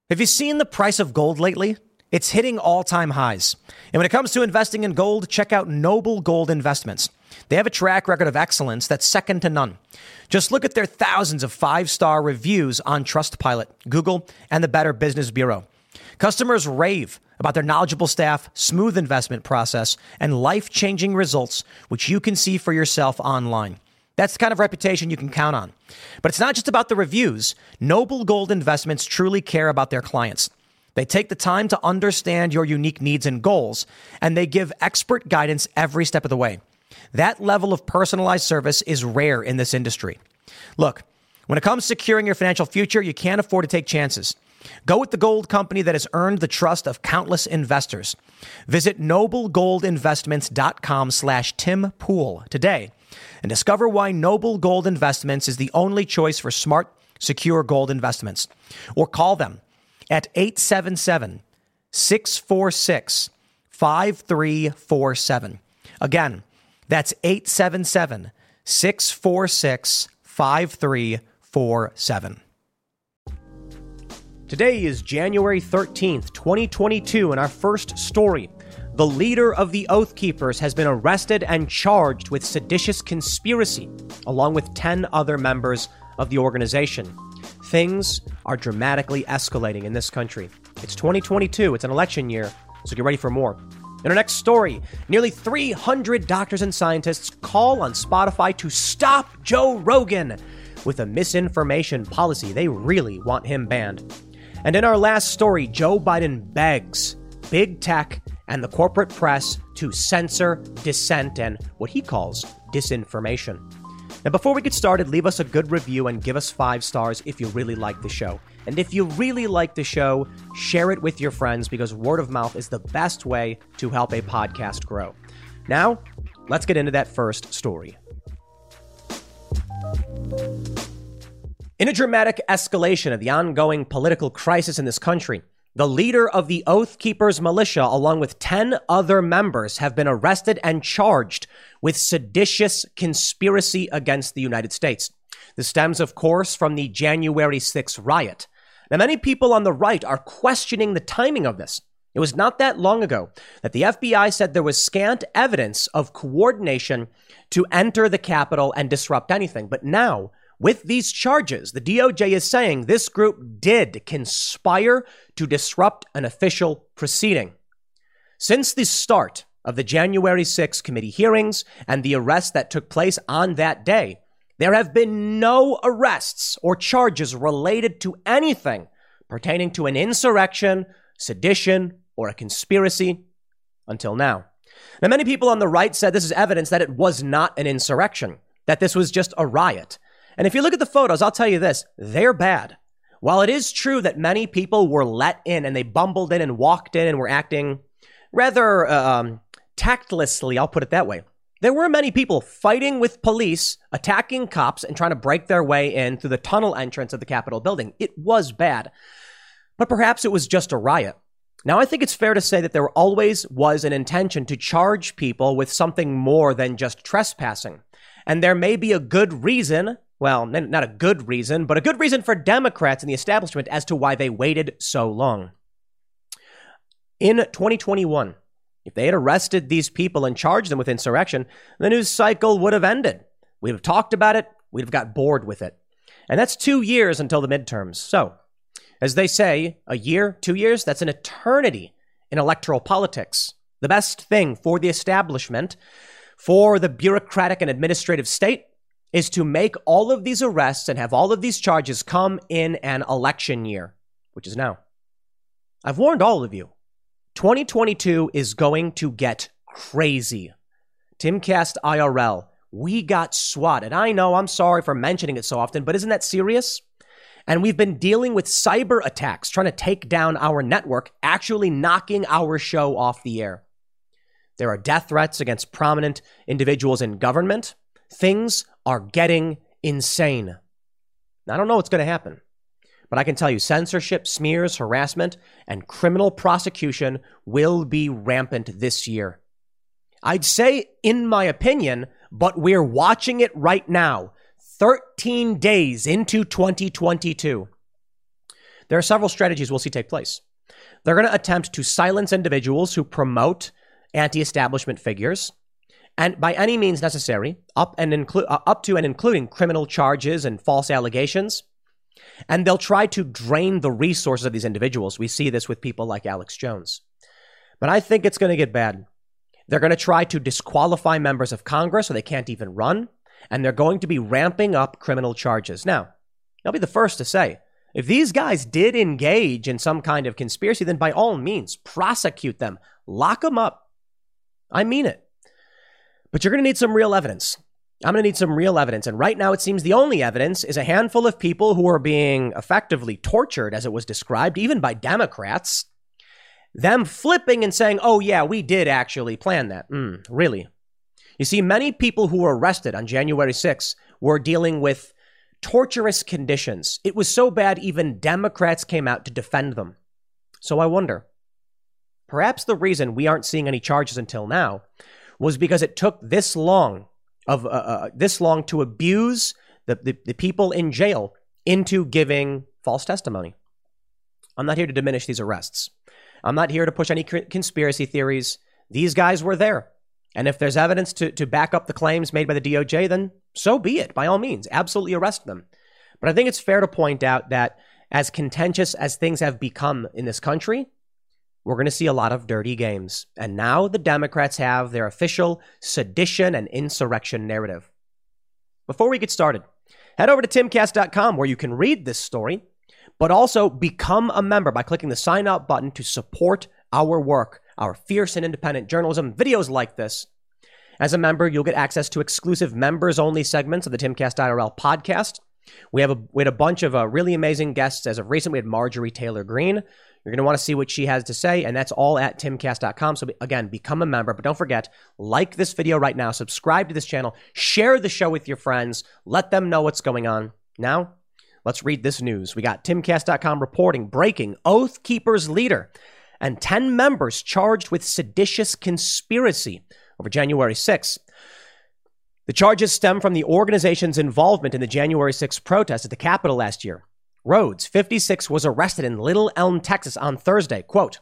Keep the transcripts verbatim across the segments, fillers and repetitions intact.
Have you seen the price of gold lately? It's hitting all-time highs. And when it comes to investing in gold, check out Noble Gold Investments. They have a track record of excellence that's second to none. Just look at their thousands of five-star reviews on Trustpilot, Google, and the Better Business Bureau. Customers rave about their knowledgeable staff, smooth investment process, and life-changing results, which you can see for yourself online. That's the kind of reputation you can count on. But it's not just about the reviews. Noble Gold Investments truly care about their clients. They take the time to understand your unique needs and goals, and they give expert guidance every step of the way. That level of personalized service is rare in this industry. Look, when it comes to securing your financial future, you can't afford to take chances. Go with the gold company that has earned the trust of countless investors. Visit noblegoldinvestments.com slash Tim Pool today and discover why Noble Gold Investments is the only choice for smart, secure gold investments. Or call them at eight seven seven, six four six, five three four seven. Again, that's eight seven seven, six four six, five three four seven. Today is January thirteenth, twenty twenty-two, and our first story. The leader of the Oath Keepers has been arrested and charged with seditious conspiracy, along with ten other members of the organization. Things are dramatically escalating in this country. It's twenty twenty-two, it's an election year, so get ready for more. In our next story, nearly three hundred doctors and scientists call on Spotify to stop Joe Rogan with a misinformation policy. They really want him banned. And in our last story, Joe Biden begs big tech and the corporate press to censor dissent and what he calls disinformation. Now, before we get started, leave us a good review and give us five stars if you really like the show. And if you really like the show, share it with your friends because word of mouth is the best way to help a podcast grow. Now, let's get into that first story. In a dramatic escalation of the ongoing political crisis in this country, the leader of the Oath Keepers militia, along with ten other members, have been arrested and charged with seditious conspiracy against the United States. This stems, of course, from the January sixth riot. Now, many people on the right are questioning the timing of this. It was not that long ago that the F B I said there was scant evidence of coordination to enter the Capitol and disrupt anything. But now, with these charges, the D O J is saying this group did conspire to disrupt an official proceeding. Since the start of the January sixth committee hearings and the arrests that took place on that day, there have been no arrests or charges related to anything pertaining to an insurrection, sedition, or a conspiracy until now. Now, many people on the right said this is evidence that it was not an insurrection, that this was just a riot. And if you look at the photos, I'll tell you this, they're bad. While it is true that many people were let in and they bumbled in and walked in and were acting rather um, tactlessly, I'll put it that way. There were many people fighting with police, attacking cops, and trying to break their way in through the tunnel entrance of the Capitol building. It was bad. But perhaps it was just a riot. Now, I think it's fair to say that there always was an intention to charge people with something more than just trespassing. And there may be a good reason, well, not a good reason, but a good reason for Democrats in the establishment as to why they waited so long. In twenty twenty-one, if they had arrested these people and charged them with insurrection, the news cycle would have ended. We'd have talked about it. We'd have got bored with it. And that's two years until the midterms. So, as they say, a year, two years, that's an eternity in electoral politics. The best thing for the establishment, for the bureaucratic and administrative state, is to make all of these arrests and have all of these charges come in an election year, which is now. I've warned all of you, twenty twenty-two is going to get crazy. Timcast I R L, we got swatted. I know, I'm sorry for mentioning it so often, but isn't that serious? And we've been dealing with cyber attacks, trying to take down our network, actually knocking our show off the air. There are death threats against prominent individuals in government. Things are getting insane. I don't know what's going to happen, but I can tell you censorship, smears, harassment, and criminal prosecution will be rampant this year. I'd say, in my opinion, but we're watching it right now, thirteen days into twenty twenty-two. there are several strategies we'll see take place. They're going to attempt to silence individuals who promote anti-establishment figures, and by any means necessary, up and include uh, up to and including criminal charges and false allegations. And they'll try to drain the resources of these individuals. We see this with people like Alex Jones. But I think it's going to get bad. They're going to try to disqualify members of Congress so they can't even run. And they're going to be ramping up criminal charges. Now, I'll be the first to say, if these guys did engage in some kind of conspiracy, then by all means, prosecute them. Lock them up. I mean it. But you're going to need some real evidence. I'm going to need some real evidence. And right now, it seems the only evidence is a handful of people who are being effectively tortured, as it was described, even by Democrats. Them flipping and saying, oh, yeah, we did actually plan that. Mm, really? You see, many people who were arrested on January sixth were dealing with torturous conditions. It was so bad, even Democrats came out to defend them. So I wonder, perhaps the reason we aren't seeing any charges until now was because it took this long of uh, uh, this long to abuse the, the, the people in jail into giving false testimony. I'm not here to diminish these arrests. I'm not here to push any conspiracy theories. These guys were there. And if there's evidence to, to back up the claims made by the D O J, then so be it. By all means, absolutely arrest them. But I think it's fair to point out that as contentious as things have become in this country, we're going to see a lot of dirty games. And now the Democrats have their official sedition and insurrection narrative. Before we get started, head over to timcast dot com where you can read this story, but also become a member by clicking the sign up button to support our work, our fierce and independent journalism, videos like this. As a member, you'll get access to exclusive members-only segments of the Timcast I R L podcast. We have a, we had a bunch of uh, really amazing guests. As of recent, we had Marjorie Taylor Greene. You're going to want to see what she has to say, and that's all at timcast dot com. So again, become a member, but don't forget, like this video right now, subscribe to this channel, share the show with your friends, let them know what's going on. Now, let's read this news. We got timcast dot com reporting, breaking Oath Keepers leader and ten members charged with seditious conspiracy over January sixth. The charges stem from the organization's involvement in the January sixth protest at the Capitol last year. Rhodes, fifty-six, was arrested in Little Elm, Texas on Thursday. Quote,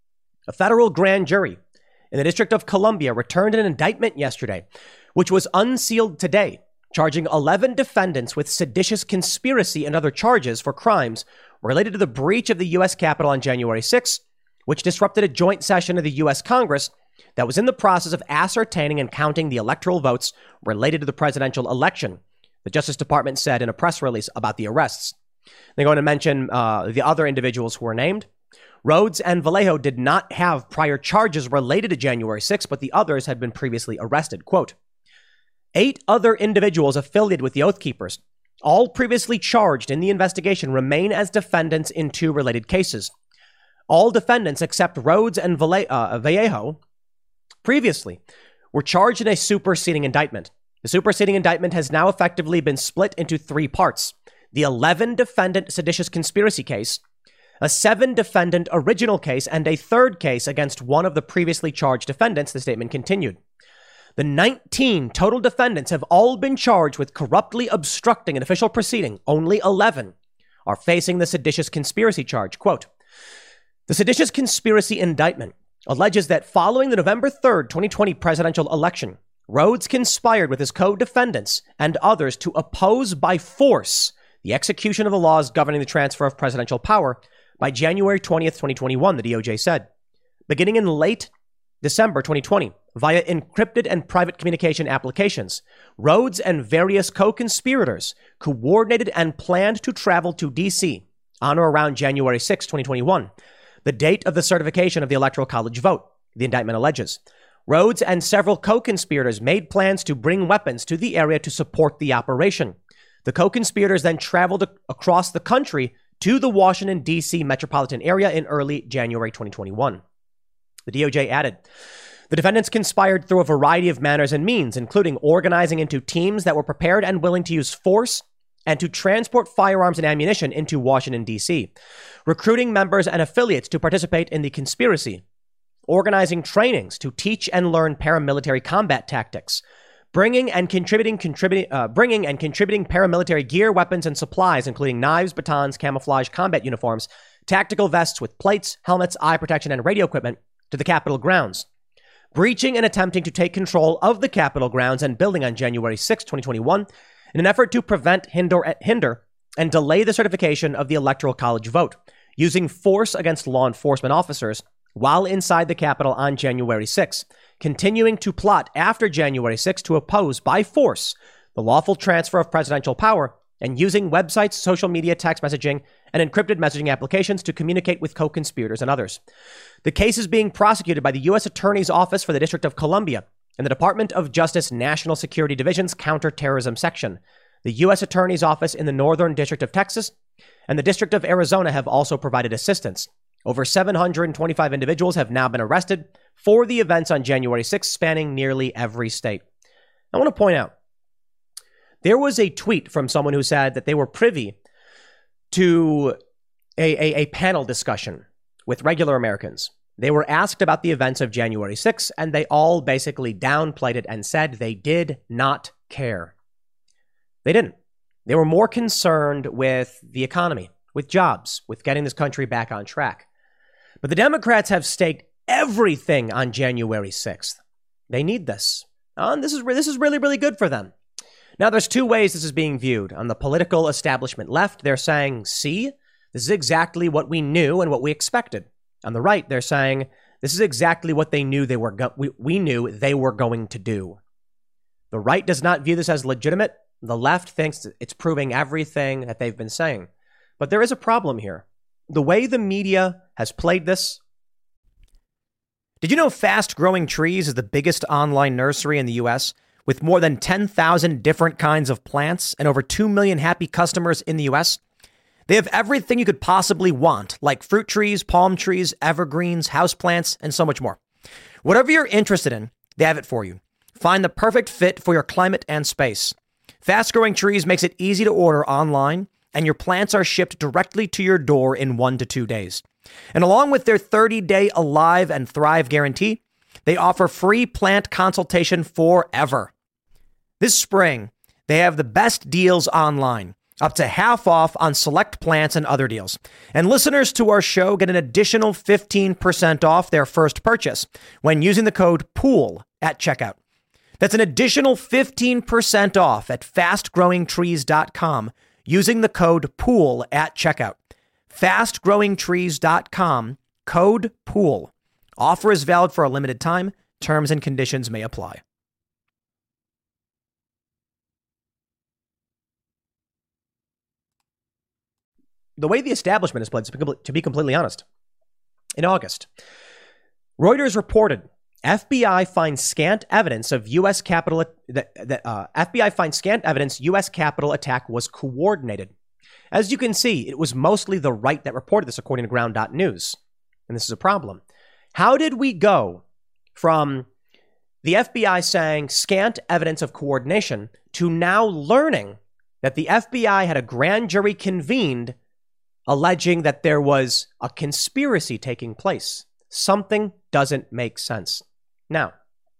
a federal grand jury in the District of Columbia returned an indictment yesterday, which was unsealed today, charging eleven defendants with seditious conspiracy and other charges for crimes related to the breach of the U S Capitol on January sixth, which disrupted a joint session of the U S Congress that was in the process of ascertaining and counting the electoral votes related to the presidential election, the Justice Department said in a press release about the arrests. They're going to mention uh, the other individuals who were named. Rhodes and Vallejo did not have prior charges related to January sixth, but the others had been previously arrested. Quote, eight other individuals affiliated with the Oath Keepers, all previously charged in the investigation, remain as defendants in two related cases. All defendants except Rhodes and Valle- uh, Vallejo previously were charged in a superseding indictment. The superseding indictment has now effectively been split into three parts. The eleven defendant seditious conspiracy case, a seven defendant original case, and a third case against one of the previously charged defendants, the statement continued. The nineteen total defendants have all been charged with corruptly obstructing an official proceeding. Only eleven are facing the seditious conspiracy charge. Quote, the seditious conspiracy indictment alleges that following the November third, twenty twenty presidential election, Rhodes conspired with his co-defendants and others to oppose by force the execution of the laws governing the transfer of presidential power by January twentieth, twenty twenty-one, the D O J said. Beginning in late December twenty twenty, via encrypted and private communication applications, Rhodes and various co-conspirators coordinated and planned to travel to D C on or around January sixth, twenty twenty-one, the date of the certification of the Electoral College vote, the indictment alleges. Rhodes and several co-conspirators made plans to bring weapons to the area to support the operation. The co-conspirators then traveled across the country to the Washington, D C metropolitan area in early January twenty twenty-one. The D O J added, the defendants conspired through a variety of manners and means, including organizing into teams that were prepared and willing to use force and to transport firearms and ammunition into Washington, D C, recruiting members and affiliates to participate in the conspiracy, organizing trainings to teach and learn paramilitary combat tactics, bringing and contributing, contributing, uh, bringing and contributing paramilitary gear, weapons, and supplies, including knives, batons, camouflage, combat uniforms, tactical vests with plates, helmets, eye protection, and radio equipment to the Capitol grounds. Breaching and attempting to take control of the Capitol grounds and building on January sixth, twenty twenty-one, in an effort to prevent, hinder, hinder, and delay the certification of the Electoral College vote, using force against law enforcement officers while inside the Capitol on January sixth, continuing to plot after January sixth to oppose by force the lawful transfer of presidential power, and using websites, social media, text messaging, and encrypted messaging applications to communicate with co-conspirators and others. The case is being prosecuted by the U S Attorney's Office for the District of Columbia and the Department of Justice National Security Division's Counterterrorism Section. The U S Attorney's Office in the Northern District of Texas and the District of Arizona have also provided assistance. Over seven hundred twenty-five individuals have now been arrested for the events on January sixth, spanning nearly every state. I want to point out, there was a tweet from someone who said that they were privy to a, a, a panel discussion with regular Americans. They were asked about the events of January sixth, and they all basically downplayed it and said they did not care. They didn't. They were more concerned with the economy, with jobs, with getting this country back on track. But the Democrats have staked everything on January sixth. They need this. And this is, this is really, really good for them. Now, there's two ways this is being viewed. On the political establishment left, they're saying, see, this is exactly what we knew and what we expected. On the right, they're saying, this is exactly what they knew they were go- we, we knew they were going to do. The right does not view this as legitimate. The left thinks it's proving everything that they've been saying. But there is a problem here. The way the media has played this. Did you know Fast Growing Trees is the biggest online nursery in the U S with more than ten thousand different kinds of plants and over two million happy customers in the U S? They have everything you could possibly want, like fruit trees, palm trees, evergreens, houseplants, and so much more. Whatever you're interested in, they have it for you. Find the perfect fit for your climate and space. Fast Growing Trees makes it easy to order online, and your plants are shipped directly to your door in one to two days. And along with their thirty-day Alive and Thrive guarantee, they offer free plant consultation forever. This spring, they have the best deals online, up to half off on select plants and other deals. And listeners to our show get an additional fifteen percent off their first purchase when using the code POOL at checkout. That's an additional fifteen percent off at fast growing trees dot com using the code POOL at checkout. fast growing trees dot com, code POOL. Offer is valid for a limited time. Terms and conditions may apply. The way the establishment is played, to be completely honest, in August, Reuters reported F B I finds scant evidence of U S Capitol that, that uh, F B I finds scant evidence U S Capitol attack was coordinated. As you can see, it was mostly the right that reported this, according to ground dot news. And this is a problem. How did we go from the F B I saying scant evidence of coordination to now learning that the F B I had a grand jury convened alleging that there was a conspiracy taking place? Something doesn't make sense. Now,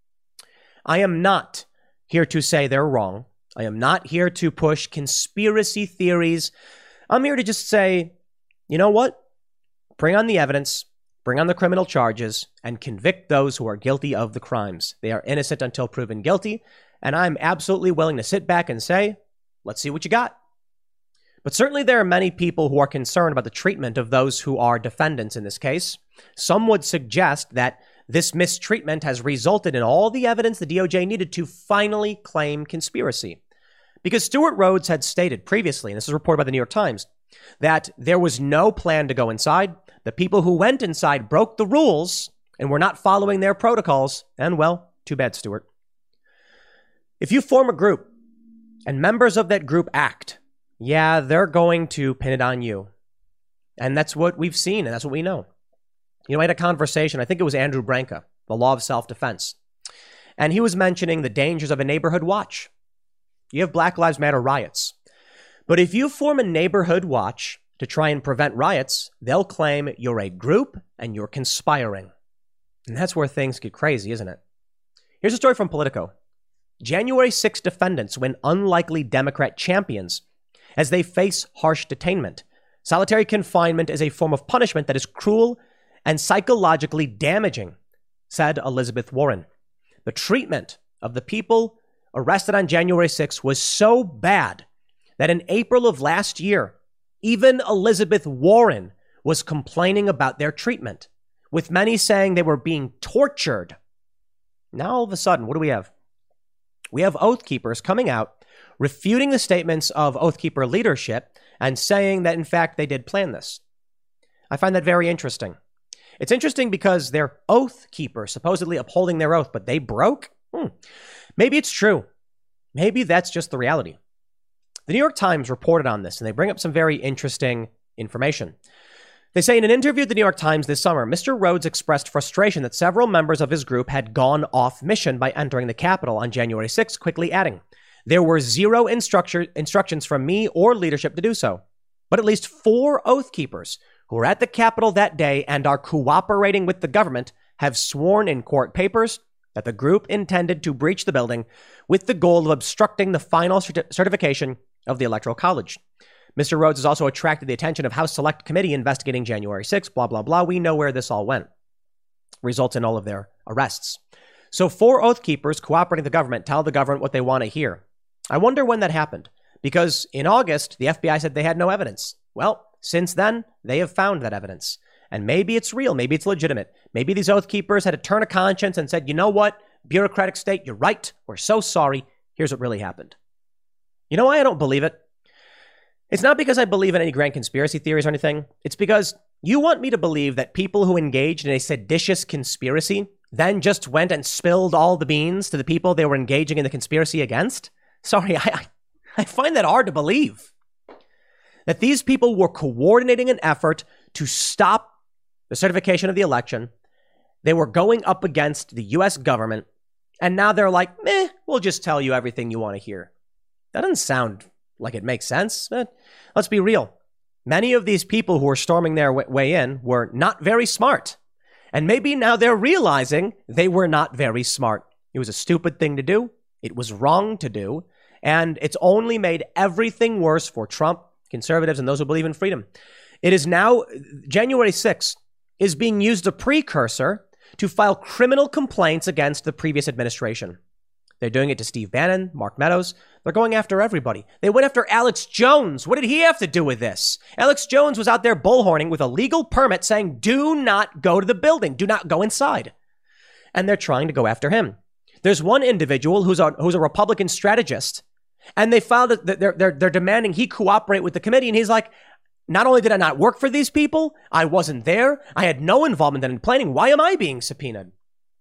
I am not here to say they're wrong. I am not here to push conspiracy theories. I'm here to just say, you know what? Bring on the evidence, bring on the criminal charges, and convict those who are guilty of the crimes. They are innocent until proven guilty, and I'm absolutely willing to sit back and say, let's see what you got. But certainly there are many people who are concerned about the treatment of those who are defendants in this case. Some would suggest that this mistreatment has resulted in all the evidence the D O J needed to finally claim conspiracy. Because Stewart Rhodes had stated previously, and this is reported by the New York Times, that there was no plan to go inside. The people who went inside broke the rules and were not following their protocols. And well, too bad, Stewart. If you form a group and members of that group act, yeah, they're going to pin it on you. And that's what we've seen, and that's what we know. You know, I had a conversation, I think it was Andrew Branca, the law of self-defense. And he was mentioning the dangers of a neighborhood watch. You have Black Lives Matter riots. But if you form a neighborhood watch to try and prevent riots, they'll claim you're a group and you're conspiring. And that's where things get crazy, isn't it? Here's a story from Politico. January sixth defendants win unlikely Democrat champions as they face harsh detainment. Solitary confinement is a form of punishment that is cruel and psychologically damaging, said Elizabeth Warren. The treatment of the people arrested on January sixth was so bad that in April of last year, even Elizabeth Warren was complaining about their treatment, with many saying they were being tortured. Now, all of a sudden, what do we have? We have Oath Keepers coming out, refuting the statements of Oath Keeper leadership and saying that, in fact, they did plan this. I find that very interesting. It's interesting because they're Oath Keepers, supposedly upholding their oath, but they broke? Hmm. Maybe it's true. Maybe that's just the reality. The New York Times reported on this, and they bring up some very interesting information. They say in an interview with the New York Times this summer, Mister Rhodes expressed frustration that several members of his group had gone off mission by entering the Capitol on January sixth, quickly adding, "There were zero instructor- instructions from me or leadership to do so. But at least four Oath Keepers who were at the Capitol that day and are cooperating with the government have sworn in court papers that the group intended to breach the building with the goal of obstructing the final certi- certification of the Electoral College." Mister Rhodes has also attracted the attention of House Select Committee investigating January sixth, blah, blah, blah. We know where this all went. Results in all of their arrests. So four Oath Keepers cooperating with the government tell the government what they want to hear. I wonder when that happened, because in August, the F B I said they had no evidence. Well, since then, they have found that evidence. And maybe it's real. Maybe it's legitimate. Maybe these Oath Keepers had a turn of conscience and said, you know what, bureaucratic state, you're right. We're so sorry. Here's what really happened. You know why I don't believe it? It's not because I believe in any grand conspiracy theories or anything. It's because you want me to believe that people who engaged in a seditious conspiracy then just went and spilled all the beans to the people they were engaging in the conspiracy against? Sorry, I, I find that hard to believe. That these people were coordinating an effort to stop the certification of the election. They were going up against the U S government. And now they're like, meh, we'll just tell you everything you want to hear. That doesn't sound like it makes sense. But let's be real. Many of these people who were storming their w- way in were not very smart. And maybe now they're realizing they were not very smart. It was a stupid thing to do. It was wrong to do. And it's only made everything worse for Trump, conservatives, and those who believe in freedom. It is now, January sixth is being used as a precursor to file criminal complaints against the previous administration. They're doing it to Steve Bannon, Mark Meadows. They're going after everybody. They went after Alex Jones. What did he have to do with this? Alex Jones was out there bullhorning with a legal permit saying, do not go to the building. Do not go inside. And they're trying to go after him. There's one individual who's a, who's a Republican strategist, and they filed that they're, they're, they're demanding he cooperate with the committee. And he's like, not only did I not work for these people, I wasn't there. I had no involvement in planning. Why am I being subpoenaed?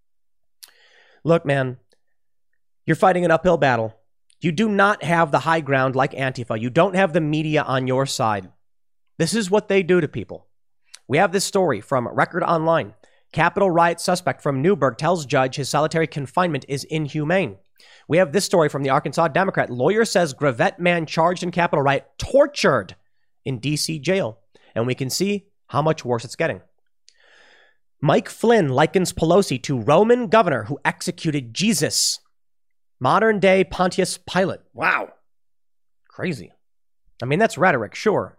Look, man, you're fighting an uphill battle. You do not have the high ground like Antifa. You don't have the media on your side. This is what they do to people. We have this story from Record Online. Capitol riot suspect from Newburgh tells judge his solitary confinement is inhumane. We have this story from the Arkansas Democrat. Lawyer says Gravette man charged in Capitol riot tortured in D C jail. And we can see how much worse it's getting. Mike Flynn likens Pelosi to Roman governor who executed Jesus. Modern day Pontius Pilate. Wow. Crazy. I mean, that's rhetoric, sure.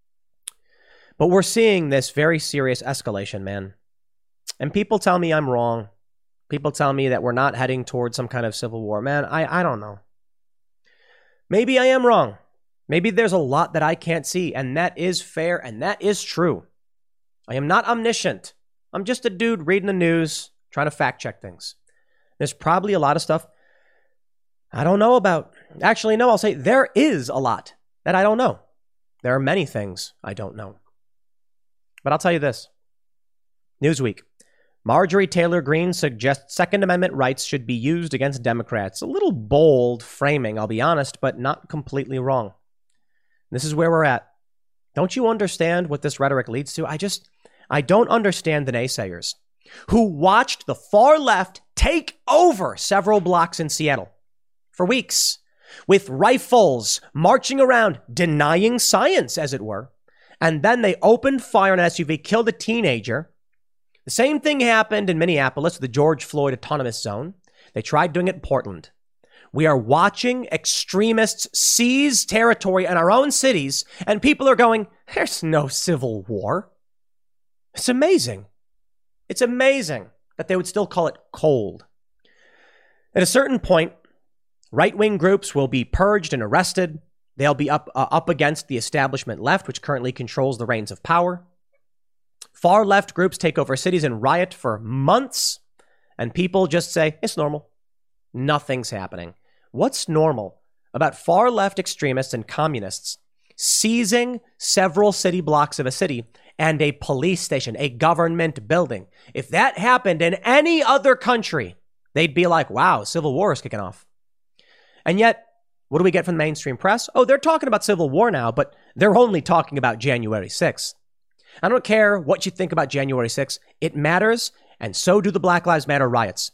But we're seeing this very serious escalation, man. And people tell me I'm wrong. People tell me that we're not heading towards some kind of civil war. Man, I, I don't know. Maybe I am wrong. Maybe there's a lot that I can't see, and that is fair, and that is true. I am not omniscient. I'm just a dude reading the news, trying to fact check things. There's probably a lot of stuff I don't know about. Actually, no, I'll say there is a lot that I don't know. There are many things I don't know. But I'll tell you this. Newsweek. Marjorie Taylor Greene suggests Second Amendment rights should be used against Democrats. A little bold framing, I'll be honest, but not completely wrong. This is where we're at. Don't you understand what this rhetoric leads to? I just, I don't understand the naysayers who watched the far left take over several blocks in Seattle for weeks with rifles marching around, denying science, as it were. And then they opened fire on an S U V, killed a teenager. The same thing happened in Minneapolis, the George Floyd Autonomous Zone. They tried doing it in Portland. We are watching extremists seize territory in our own cities, and people are going, there's no civil war. It's amazing. It's amazing that they would still call it cold. At a certain point, right-wing groups will be purged and arrested. They'll be up, uh, up against the establishment left, which currently controls the reins of power. Far left groups take over cities and riot for months, and people just say, it's normal. Nothing's happening. What's normal about far left extremists and communists seizing several city blocks of a city and a police station, a government building? If that happened in any other country, they'd be like, wow, civil war is kicking off. And yet, what do we get from the mainstream press? Oh, they're talking about civil war now, but they're only talking about January sixth. I don't care what you think about January sixth. It matters, and so do the Black Lives Matter riots.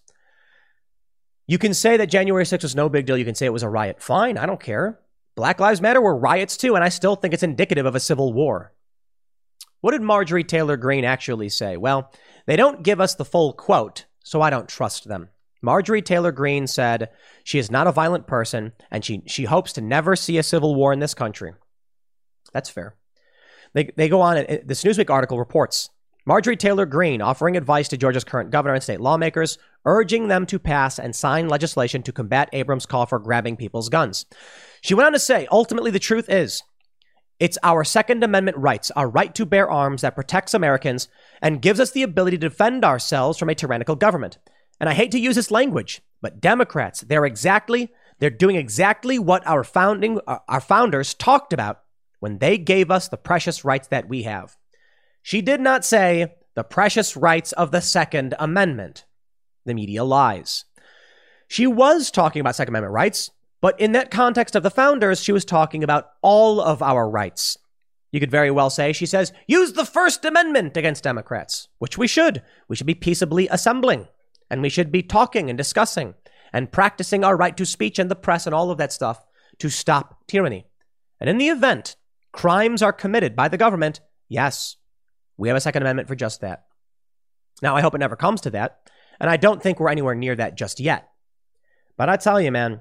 You can say that January sixth was no big deal. You can say it was a riot. Fine, I don't care. Black Lives Matter were riots too, and I still think it's indicative of a civil war. What did Marjorie Taylor Greene actually say? Well, they don't give us the full quote, so I don't trust them. Marjorie Taylor Greene said she is not a violent person, and she, she hopes to never see a civil war in this country. That's fair. They, they go on, this Newsweek article reports, Marjorie Taylor Greene offering advice to Georgia's current governor and state lawmakers, urging them to pass and sign legislation to combat Abrams' call for grabbing people's guns. She went on to say, ultimately, the truth is, it's our Second Amendment rights, our right to bear arms that protects Americans and gives us the ability to defend ourselves from a tyrannical government. And I hate to use this language, but Democrats, they're exactly, they're doing exactly what our founding, our founders talked about when they gave us the precious rights that we have. She did not say the precious rights of the Second Amendment. The media lies. She was talking about Second Amendment rights, but in that context of the founders, she was talking about all of our rights. You could very well say, she says, use the First Amendment against Democrats, which we should. We should be peaceably assembling, and we should be talking and discussing and practicing our right to speech and the press and all of that stuff to stop tyranny. And in the event crimes are committed by the government, yes, we have a Second Amendment for just that. Now, I hope it never comes to that, and I don't think we're anywhere near that just yet. But I tell you, man,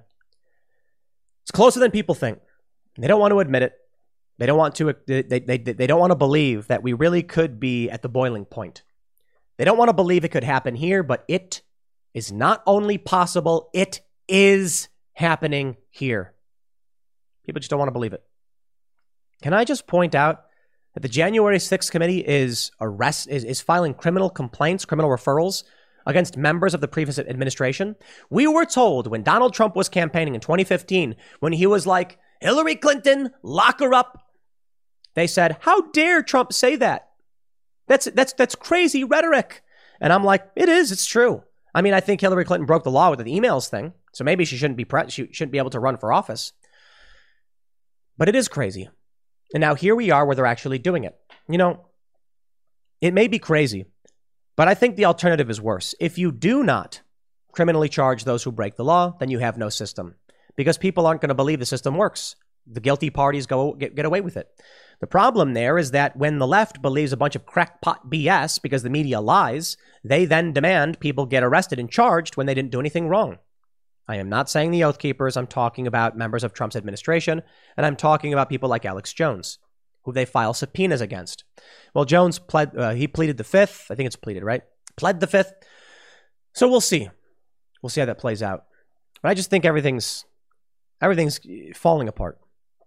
it's closer than people think. They don't want to admit it. They don't want to. They, they, they, they don't want to believe that we really could be at the boiling point. They don't want to believe it could happen here, but it is not only possible, it is happening here. People just don't want to believe it. Can I just point out that the January sixth committee is arrest is, is filing criminal complaints, criminal referrals against members of the previous administration? We were told when Donald Trump was campaigning in twenty fifteen, when he was like, Hillary Clinton, lock her up. They said, how dare Trump say that? That's that's that's crazy rhetoric. And I'm like, it is. It's true. I mean, I think Hillary Clinton broke the law with the emails thing, so maybe she shouldn't be pre- she shouldn't be able to run for office. But it is crazy. And now here we are where they're actually doing it. You know, it may be crazy, but I think the alternative is worse. If you do not criminally charge those who break the law, then you have no system, because people aren't going to believe the system works. The guilty parties go get, get away with it. The problem there is that when the left believes a bunch of crackpot B S because the media lies, they then demand people get arrested and charged when they didn't do anything wrong. I am not saying the Oath Keepers. I'm talking about members of Trump's administration, and I'm talking about people like Alex Jones, who they file subpoenas against. Well, Jones pled, uh, he pleaded the fifth. I think it's pleaded, right? Pled the fifth. So we'll see. We'll see how that plays out. But I just think everything's everything's falling apart.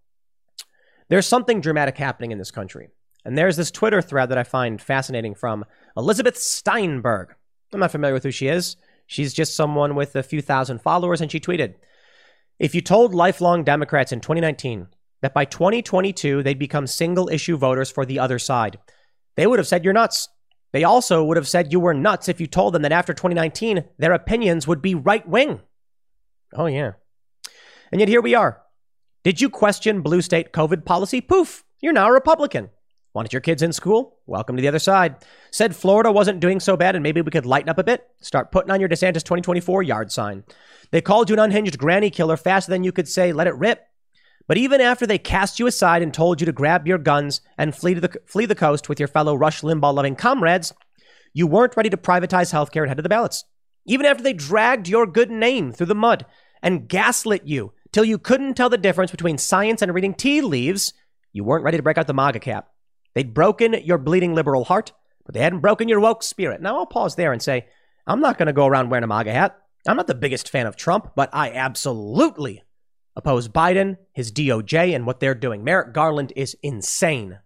There's something dramatic happening in this country. And there's this Twitter thread that I find fascinating from Elizabeth Steinberg. I'm not familiar with who she is. She's just someone with a few thousand followers, and she tweeted, if you told lifelong Democrats in twenty nineteen that by twenty twenty-two they'd become single-issue voters for the other side, they would have said you're nuts. They also would have said you were nuts if you told them that after twenty nineteen, their opinions would be right-wing. Oh, yeah. And yet here we are. Did you question blue state COVID policy? Poof, you're now a Republican. Wanted your kids in school? Welcome to the other side. Said Florida wasn't doing so bad and maybe we could lighten up a bit? Start putting on your DeSantis twenty twenty-four yard sign. They called you an unhinged granny killer faster than you could say, let it rip. But even after they cast you aside and told you to grab your guns and flee to the, flee the coast with your fellow Rush Limbaugh-loving comrades, you weren't ready to privatize healthcare and head to the ballots. Even after they dragged your good name through the mud and gaslit you till you couldn't tell the difference between science and reading tea leaves, you weren't ready to break out the MAGA cap. They'd broken your bleeding liberal heart, but they hadn't broken your woke spirit. Now I'll pause there and say, I'm not going to go around wearing a MAGA hat. I'm not the biggest fan of Trump, but I absolutely oppose Biden, his D O J, and what they're doing. Merrick Garland is insane.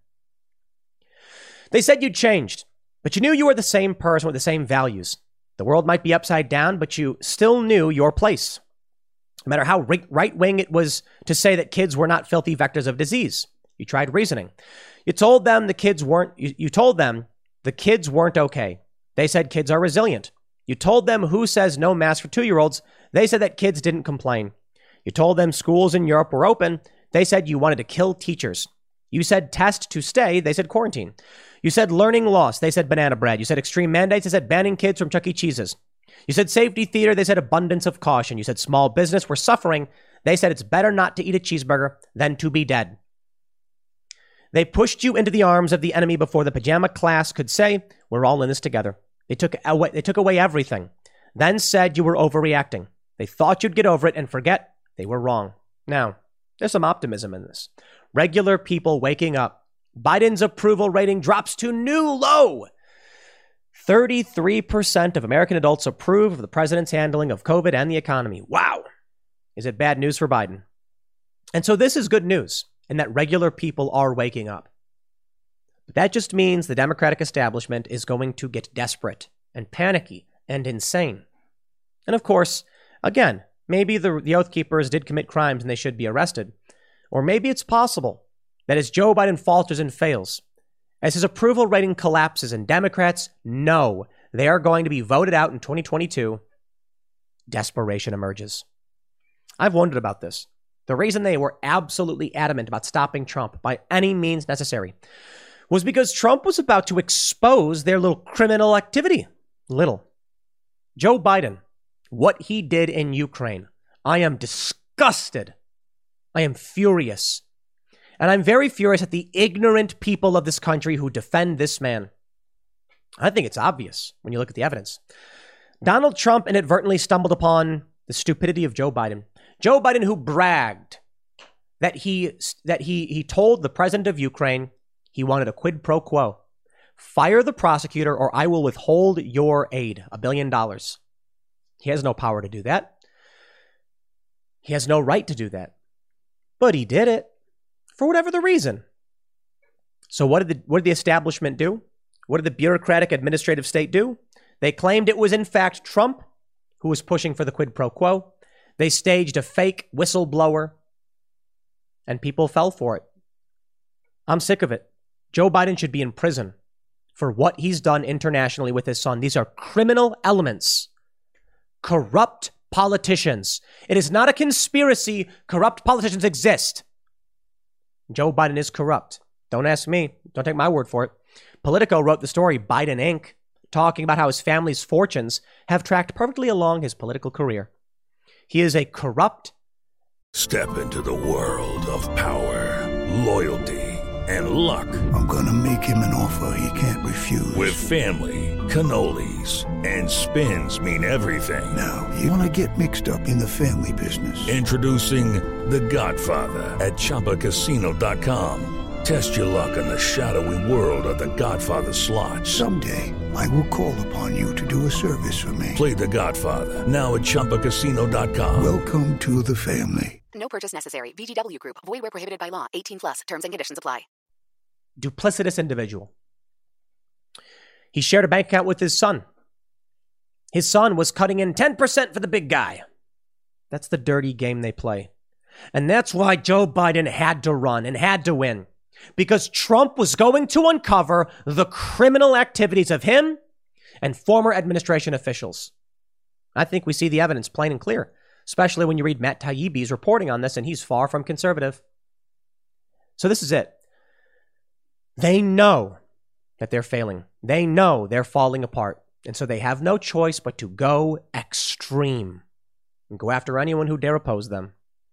They said you'd changed, but you knew you were the same person with the same values. The world might be upside down, but you still knew your place. No matter how right-wing it was to say that kids were not filthy vectors of disease. You tried reasoning. You told them the kids weren't, you, you told them the kids weren't okay. They said kids are resilient. You told them who says no mask for two-year-olds. They said that kids didn't complain. You told them schools in Europe were open. They said you wanted to kill teachers. You said test to stay. They said quarantine. You said learning loss. They said banana bread. You said extreme mandates. They said banning kids from Chuck E. Cheese's. You said safety theater. They said abundance of caution. You said small business were suffering. They said it's better not to eat a cheeseburger than to be dead. They pushed you into the arms of the enemy before the pajama class could say, we're all in this together. They took away, they took away everything, then said you were overreacting. They thought you'd get over it and forget they were wrong. Now, there's some optimism in this. Regular people waking up. Biden's approval rating drops to new low. thirty-three percent of American adults approve of the president's handling of COVID and the economy. Wow. Is it bad news for Biden? And so this is good news in that regular people are waking up. But that just means the Democratic establishment is going to get desperate and panicky and insane. And of course, again, maybe the, the Oath Keepers did commit crimes and they should be arrested. Or maybe it's possible that as Joe Biden falters and fails, as his approval rating collapses and Democrats know they are going to be voted out in twenty twenty-two, desperation emerges. I've wondered about this. The reason they were absolutely adamant about stopping Trump by any means necessary was because Trump was about to expose their little criminal activity. Little. Joe Biden, what he did in Ukraine, I am disgusted. I am furious. And I'm very furious at the ignorant people of this country who defend this man. I think it's obvious when you look at the evidence. Donald Trump inadvertently stumbled upon the stupidity of Joe Biden. Joe Biden, who bragged that he that he he told the president of Ukraine he wanted a quid pro quo. Fire the prosecutor or I will withhold your aid, a billion dollars. He has no power to do that. He has no right to do that. But he did it for whatever the reason. So what did the what did the establishment do? What did the bureaucratic administrative state do? They claimed it was in fact Trump who was pushing for the quid pro quo. They staged a fake whistleblower and people fell for it. I'm sick of it. Joe Biden should be in prison for what he's done internationally with his son. These are criminal elements. Corrupt politicians. It is not a conspiracy. Corrupt politicians exist. Joe Biden is corrupt. Don't ask me. Don't take my word for it. Politico wrote the story Biden Incorporated, talking about how his family's fortunes have tracked perfectly along his political career. He is a corrupt. Step into the world of power, loyalty, and luck. I'm going to make him an offer he can't refuse. With family, cannolis, and spins mean everything. Now, you want to get mixed up in the family business. Introducing The Godfather at Chumba Casino dot com. Test your luck in the shadowy world of The Godfather slot. Someday, I will call upon you to do a service for me. Play The Godfather now at Chumba Casino dot com. Welcome to the family. No purchase necessary. V G W Group. Void where prohibited by law. eighteen plus. Terms and conditions apply. Duplicitous individual. He shared a bank account with his son. His son was cutting in ten percent for the big guy. That's the dirty game they play. And that's why Joe Biden had to run and had to win. Because Trump was going to uncover the criminal activities of him and former administration officials. I think we see the evidence plain and clear, especially when you read Matt Taibbi's reporting on this, and he's far from conservative. So this is it. They know that they're failing. They know they're falling apart. And so they have no choice but to go extreme and go after anyone who dare oppose them.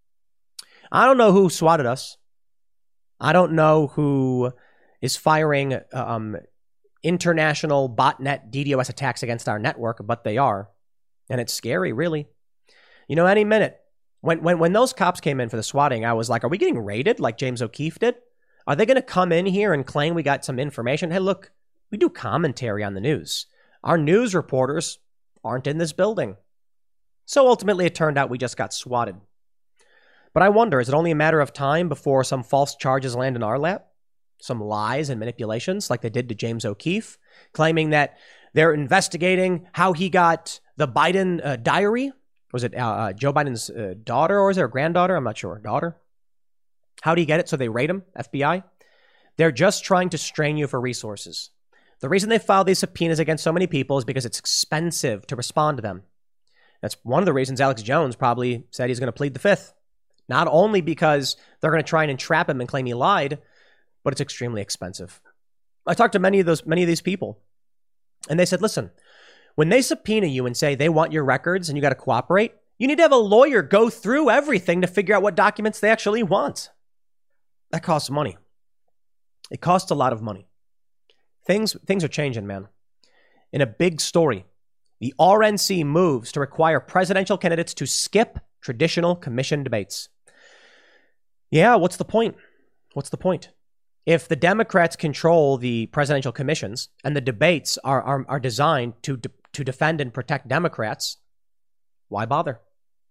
I don't know who swatted us. I don't know who is firing um, international botnet D DoS attacks against our network, but they are. And it's scary, really. You know, any minute, When, when, when those cops came in for the swatting, I was like, are we getting raided like James O'Keefe did? Are they going to come in here and claim we got some information? Hey, look, we do commentary on the news. Our news reporters aren't in this building. So ultimately, it turned out we just got swatted. But I wonder, is it only a matter of time before some false charges land in our lap? Some lies and manipulations like they did to James O'Keefe, claiming that they're investigating how he got the Biden uh, diary. Was it uh, uh, Joe Biden's uh, daughter or is it her granddaughter? I'm not sure. Daughter? How did he get it? So they raid him, F B I? They're just trying to strain you for resources. The reason they filed these subpoenas against so many people is because it's expensive to respond to them. That's one of the reasons Alex Jones probably said he's going to plead the fifth. Not only because they're going to try and entrap him and claim he lied, but it's extremely expensive. I talked to many of those, many of these people, and they said, listen, when they subpoena you and say they want your records and you got to cooperate, you need to have a lawyer go through everything to figure out what documents they actually want. That costs money. It costs a lot of money. Things, things are changing, man. In a big story, the R N C moves to require presidential candidates to skip traditional commission debates. Yeah, what's the point? What's the point? If the Democrats control the presidential commissions and the debates are, are, are designed to, de- to defend and protect Democrats, why bother?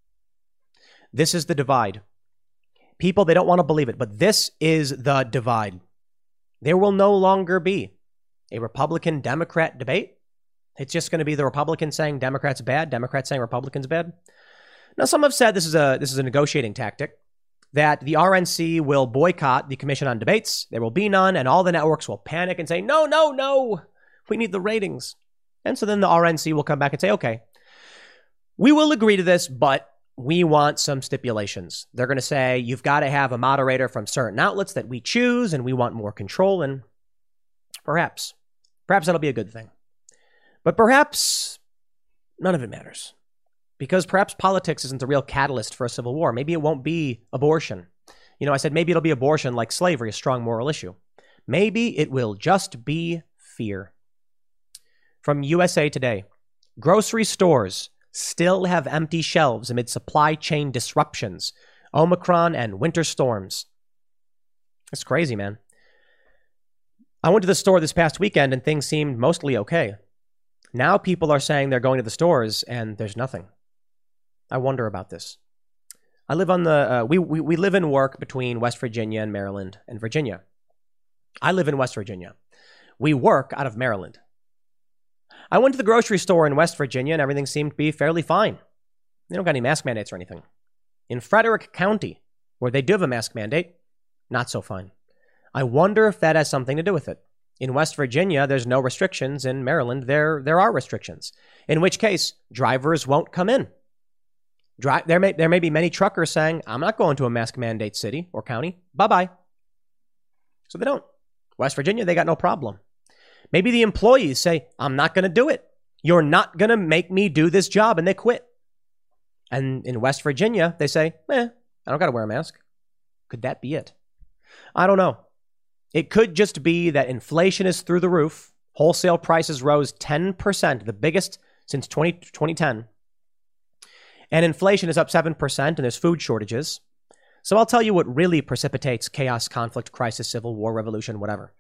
This is the divide. People, they don't want to believe it, but this is the divide. There will no longer be a Republican-Democrat debate. It's just going to be the Republicans saying Democrats bad, Democrats saying Republicans bad. Now, some have said this is a this is a negotiating tactic, that the R N C will boycott the Commission on Debates. There will be none, and all the networks will panic and say, no, no, no, we need the ratings. And so then the R N C will come back and say, okay, we will agree to this, but we want some stipulations. They're going to say, you've got to have a moderator from certain outlets that we choose, and we want more control, and perhaps, perhaps that'll be a good thing. But perhaps none of it matters, because perhaps politics isn't the real catalyst for a civil war. Maybe it won't be abortion. You know, I said maybe it'll be abortion like slavery, a strong moral issue. Maybe it will just be fear. From U S A Today, grocery stores still have empty shelves amid supply chain disruptions, Omicron, and winter storms. It's crazy, man. I went to the store this past weekend and things seemed mostly okay. Now people are saying they're going to the stores and there's nothing. I wonder about this. I live on the, uh, we, we, we live and work between West Virginia and Maryland and Virginia. I live in West Virginia. We work out of Maryland. I went to the grocery store in West Virginia and everything seemed to be fairly fine. They don't got any mask mandates or anything. In Frederick County, where they do have a mask mandate, not so fine. I wonder if that has something to do with it. In West Virginia, there's no restrictions. In Maryland, there there are restrictions. In which case, drivers won't come in. Dri- there may there may be many truckers saying, I'm not going to a mask mandate city or county. Bye-bye. So they don't. West Virginia, they got no problem. Maybe the employees say, I'm not going to do it. You're not going to make me do this job, and they quit. And in West Virginia, they say, eh, I don't got to wear a mask. Could that be it? I don't know. It could just be that inflation is through the roof. Wholesale prices rose ten percent, the biggest since twenty ten. And inflation is up seven percent, and there's food shortages. So I'll tell you what really precipitates chaos, conflict, crisis, civil war, revolution, whatever.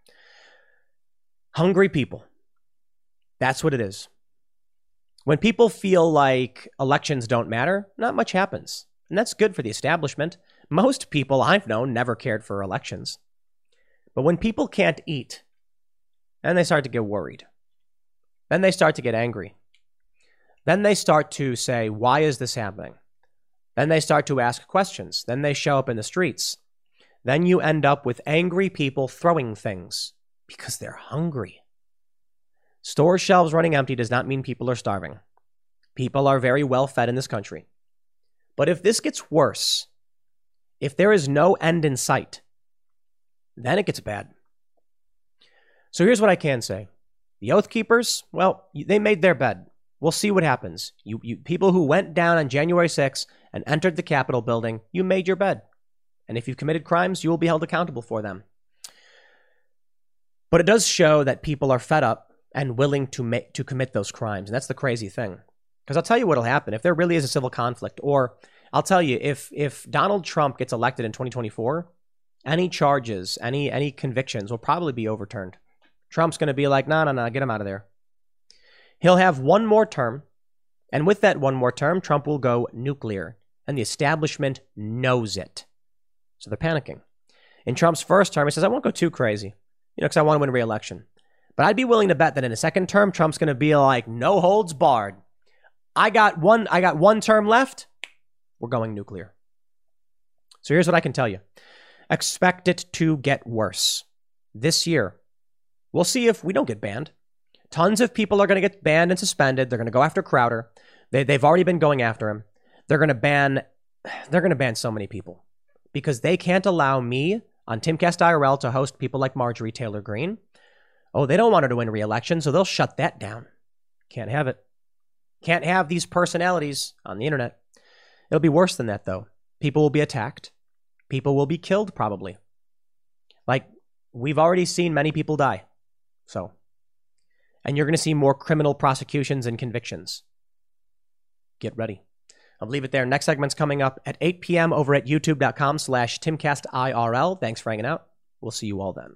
Hungry people. That's what it is. When people feel like elections don't matter, not much happens. And that's good for the establishment. Most people I've known never cared for elections. But when people can't eat, then they start to get worried. Then they start to get angry. Then they start to say, why is this happening? Then they start to ask questions. Then they show up in the streets. Then you end up with angry people throwing things because they're hungry. Store shelves running empty does not mean people are starving. People are very well fed in this country. But if this gets worse, if there is no end in sight, then it gets bad. So here's what I can say. The Oath Keepers, well, they made their bed. We'll see what happens. You, you people who went down on January sixth and entered the Capitol building, you made your bed. And if you've committed crimes, you will be held accountable for them. But it does show that people are fed up and willing to make, to commit those crimes. And that's the crazy thing. Because I'll tell you what will happen. If there really is a civil conflict or I'll tell you, if if Donald Trump gets elected in twenty twenty-four, any charges, any any convictions will probably be overturned. Trump's going to be like, no, no, no, get him out of there. He'll have one more term. And with that one more term, Trump will go nuclear. And the establishment knows it. So they're panicking. In Trump's first term, he says, I won't go too crazy, you know, because I want to win re-election. But I'd be willing to bet that in a second term, Trump's going to be like, no holds barred. I got one, I got one term left. We're going nuclear. So here's what I can tell you. Expect it to get worse. This year, we'll see if we don't get banned. Tons of people are going to get banned and suspended. They're going to go after Crowder. They, they've already been going after him. They're going to ban, they're going to ban so many people because they can't allow me on Timcast I R L to host people like Marjorie Taylor Greene. Oh, they don't want her to win re-election, so they'll shut that down. Can't have it. Can't have these personalities on the internet. It'll be worse than that, though. People will be attacked. People will be killed, probably. Like, we've already seen many people die. So, and you're going to see more criminal prosecutions and convictions. Get ready. I'll leave it there. Next segment's coming up at eight p.m. over at youtube.com slash timcastirl. Thanks for hanging out. We'll see you all then.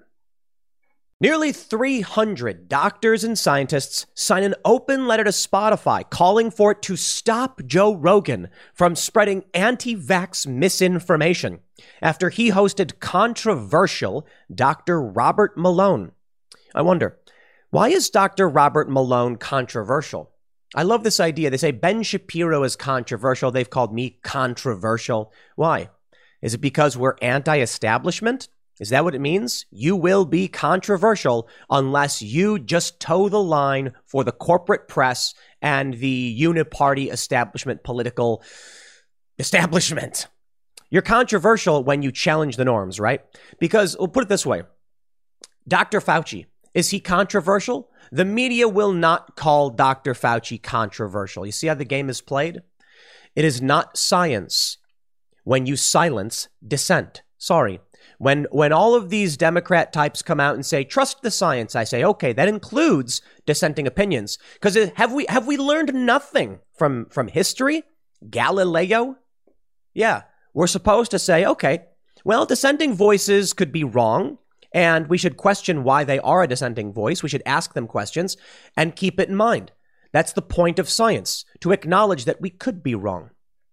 Nearly three hundred doctors and scientists sign an open letter to Spotify calling for it to stop Joe Rogan from spreading anti-vax misinformation after he hosted controversial Doctor Robert Malone. I wonder, why is Doctor Robert Malone controversial? I love this idea. They say Ben Shapiro is controversial. They've called me controversial. Why? Is it because we're anti-establishment? Is that what it means? You will be controversial unless you just toe the line for the corporate press and the uniparty establishment political establishment. You're controversial when you challenge the norms, right? Because we'll put it this way. Doctor Fauci, is he controversial? The media will not call Doctor Fauci controversial. You see how the game is played? It is not science when you silence dissent. Sorry. When when all of these Democrat types come out and say, trust the science, I say, okay, that includes dissenting opinions. Because have we have we learned nothing from, from history? Galileo? Yeah, we're supposed to say, okay, well, dissenting voices could be wrong, and we should question why they are a dissenting voice. We should ask them questions and keep it in mind. That's the point of science, to acknowledge that we could be wrong.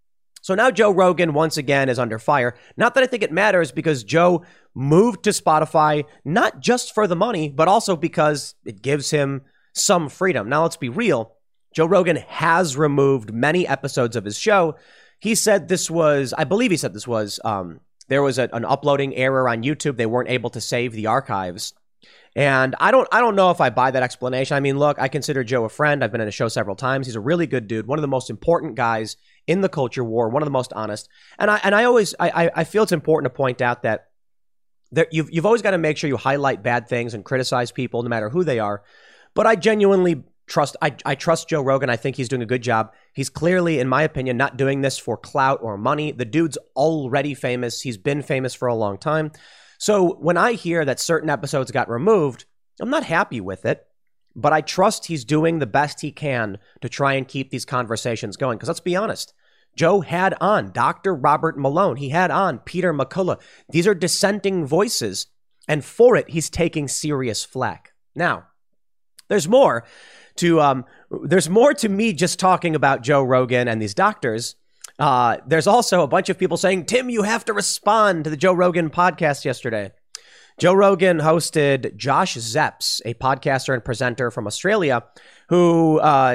So now Joe Rogan once again is under fire. Not that I think it matters, because Joe moved to Spotify not just for the money, but also because it gives him some freedom. Now, let's be real. Joe Rogan has removed many episodes of his show. He said this was, I believe he said this was, um, there was a, an uploading error on YouTube. They weren't able to save the archives. And I don't I don't know if I buy that explanation. I mean, look, I consider Joe a friend. I've been on his show several times. He's a really good dude, one of the most important guys in the culture war, one of the most honest. And I and I always I I feel it's important to point out that there, you've you've always got to make sure you highlight bad things and criticize people, no matter who they are. But I genuinely trust I I trust Joe Rogan. I think he's doing a good job. He's clearly, in my opinion, not doing this for clout or money. The dude's already famous. He's been famous for a long time. So when I hear that certain episodes got removed, I'm not happy with it, but I trust he's doing the best he can to try and keep these conversations going. Because let's be honest, Joe had on Doctor Robert Malone. He had on Peter McCullough. These are dissenting voices, and for it, he's taking serious flack. Now, there's more to um, there's more to me just talking about Joe Rogan and these doctors. Uh, there's also a bunch of people saying, Tim, you have to respond to the Joe Rogan podcast yesterday. Joe Rogan hosted Josh Zepps, a podcaster and presenter from Australia, who uh,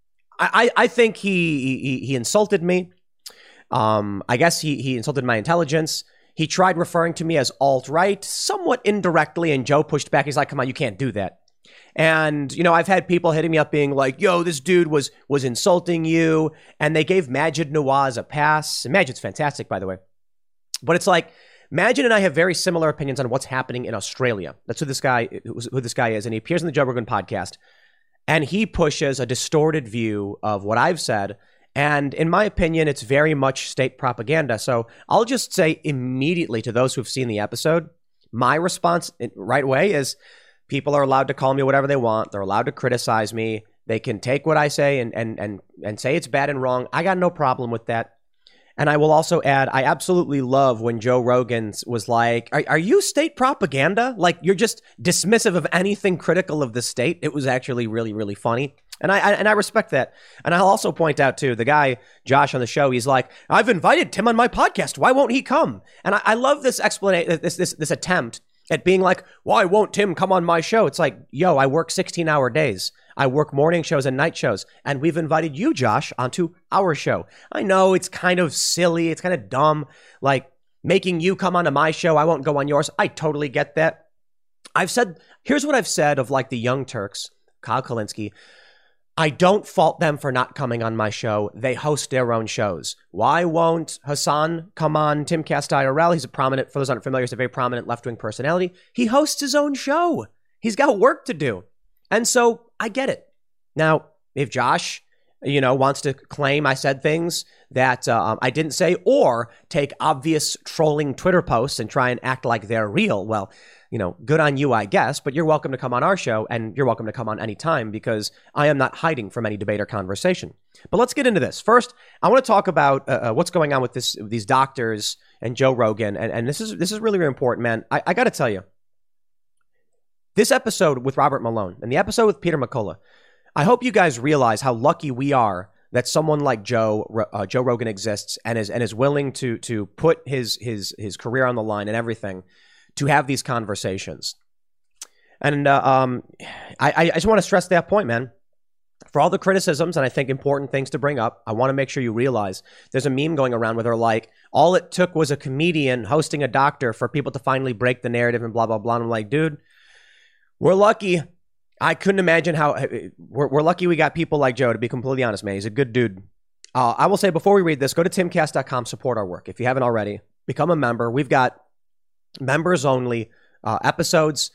I, I think he, he he insulted me. Um, I guess he he insulted my intelligence. He tried referring to me as alt-right, somewhat indirectly, and Joe pushed back. He's like, come on, you can't do that. And, you know, I've had people hitting me up being like, yo, this dude was was insulting you. And they gave Majid Nawaz a pass. And Majid's fantastic, by the way. But it's like, Majid and I have very similar opinions on what's happening in Australia. That's who this guy who this guy is. And he appears in the Joe Rogan podcast. And he pushes a distorted view of what I've said. And in my opinion, it's very much state propaganda. So I'll just say immediately to those who've seen the episode, my response right away is, people are allowed to call me whatever they want. They're allowed to criticize me. They can take what I say and and and and say it's bad and wrong. I got no problem with that. And I will also add, I absolutely love when Joe Rogan was like, are, are you state propaganda? Like, you're just dismissive of anything critical of the state. It was actually really, really funny. And I, I and I respect that. And I'll also point out, too, the guy, Josh, on the show, he's like, I've invited Tim on my podcast. Why won't he come? And I, I love this explanation, this, this, this attempt at being like, why won't Tim come on my show? It's like, yo, I work sixteen hour days. I work morning shows and night shows. And we've invited you, Josh, onto our show. I know it's kind of silly. It's kind of dumb. Like making you come onto my show. I won't go on yours. I totally get that. I've said, here's what I've said of like the Young Turks, Kyle Kalinske. I don't fault them for not coming on my show. They host their own shows. Why won't Hassan come on Timcast I R L? He's a prominent, for those aren't familiar, he's a very prominent left-wing personality. He hosts his own show. He's got work to do. And so I get it. Now, if Josh, you know, wants to claim I said things that uh, I didn't say, or take obvious trolling Twitter posts and try and act like they're real, well, you know, good on you, I guess, but you're welcome to come on our show, and you're welcome to come on any time, because I am not hiding from any debate or conversation. But let's get into this. First, I want to talk about uh, what's going on with this, these doctors and Joe Rogan, and, and this is this is really, really important, man. I, I got to tell you, this episode with Robert Malone and the episode with Peter McCullough, I hope you guys realize how lucky we are that someone like Joe uh, Joe Rogan exists and is and is willing to to put his his his career on the line and everything to have these conversations. And uh, um, I, I just want to stress that point, man. For all the criticisms and I think important things to bring up, I want to make sure you realize there's a meme going around with her like, all it took was a comedian hosting a doctor for people to finally break the narrative and blah, blah, blah. And I'm like, dude, we're lucky. I couldn't imagine how we're, we're lucky we got people like Joe, to be completely honest, man. He's a good dude. Uh, I will say before we read this, go to timcast dot com, support our work. If you haven't already, become a member. We've got members only uh, episodes.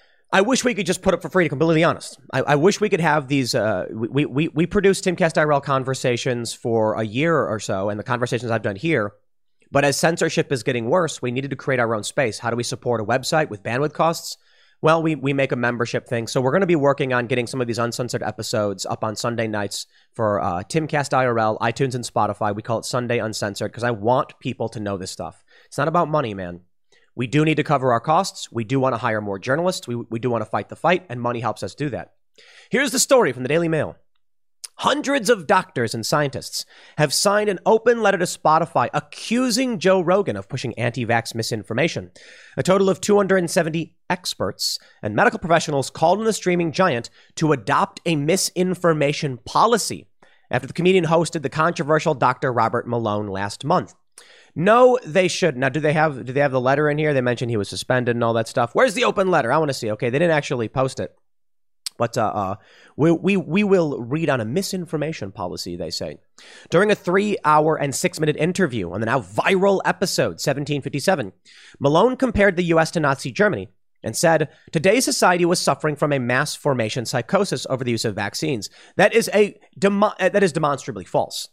I wish we could just put it for free, to be completely honest. I, I wish we could have these. Uh, we, we, we produced Timcast I R L conversations for a year or so, and the conversations I've done here. But as censorship is getting worse, we needed to create our own space. How do we support a website with bandwidth costs? Well, we, we make a membership thing. So we're going to be working on getting some of these uncensored episodes up on Sunday nights for uh, Timcast I R L, iTunes, and Spotify. We call it Sunday Uncensored because I want people to know this stuff. It's not about money, man. We do need to cover our costs. We do want to hire more journalists. We, we do want to fight the fight, and money helps us do that. Here's the story from the Daily Mail. Hundreds of doctors and scientists have signed an open letter to Spotify accusing Joe Rogan of pushing anti-vax misinformation. A total of two hundred seventy experts and medical professionals called on the streaming giant to adopt a misinformation policy after the comedian hosted the controversial Doctor Robert Malone last month. No, they should. Now, do they have do they have the letter in here? They mentioned he was suspended and all that stuff. Where's the open letter? I want to see. Okay, they didn't actually post it. But uh, uh, we, we we will read on a misinformation policy, they say. During a three-hour and six-minute interview on the now viral episode seventeen fifty-seven, Malone compared the U S to Nazi Germany and said, today's society was suffering from a mass formation psychosis over the use of vaccines. That is, a demo- that is demonstrably false.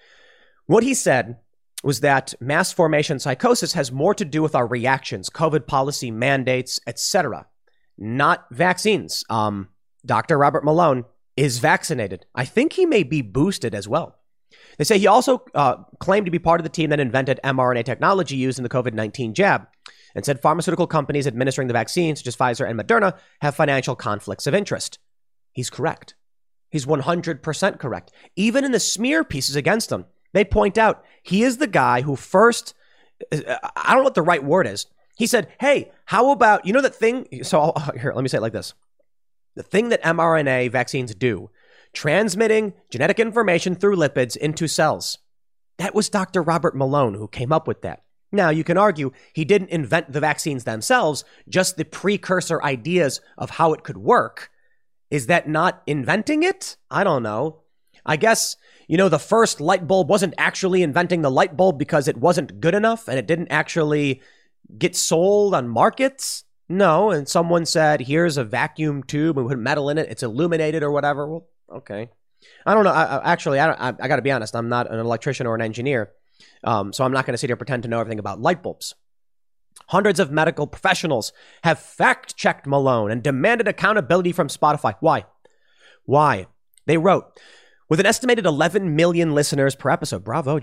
What he said was that mass formation psychosis has more to do with our reactions, COVID policy, mandates, et cetera, not vaccines. Um... Doctor Robert Malone is vaccinated. I think he may be boosted as well. They say he also uh, claimed to be part of the team that invented mRNA technology used in the COVID nineteen jab, and said pharmaceutical companies administering the vaccines, such as Pfizer and Moderna, have financial conflicts of interest. He's correct. He's one hundred percent correct. Even in the smear pieces against him, they point out he is the guy who first, I don't know what the right word is. He said, hey, how about, you know that thing? So I'll, here, let me say it like this. The thing that mRNA vaccines do, transmitting genetic information through lipids into cells. That was Doctor Robert Malone who came up with that. Now, you can argue he didn't invent the vaccines themselves, just the precursor ideas of how it could work. Is that not inventing it? I don't know. I guess, you know, the first light bulb wasn't actually inventing the light bulb because it wasn't good enough and it didn't actually get sold on markets. No, and someone said, here's a vacuum tube and we put metal in it. It's illuminated or whatever. Well, okay. I don't know. I, I, actually, I, I, I got to be honest. I'm not an electrician or an engineer, um, so I'm not going to sit here and pretend to know everything about light bulbs. Hundreds of medical professionals have fact-checked Malone and demanded accountability from Spotify. Why? Why? They wrote, with an estimated eleven million listeners per episode, bravo, Joe,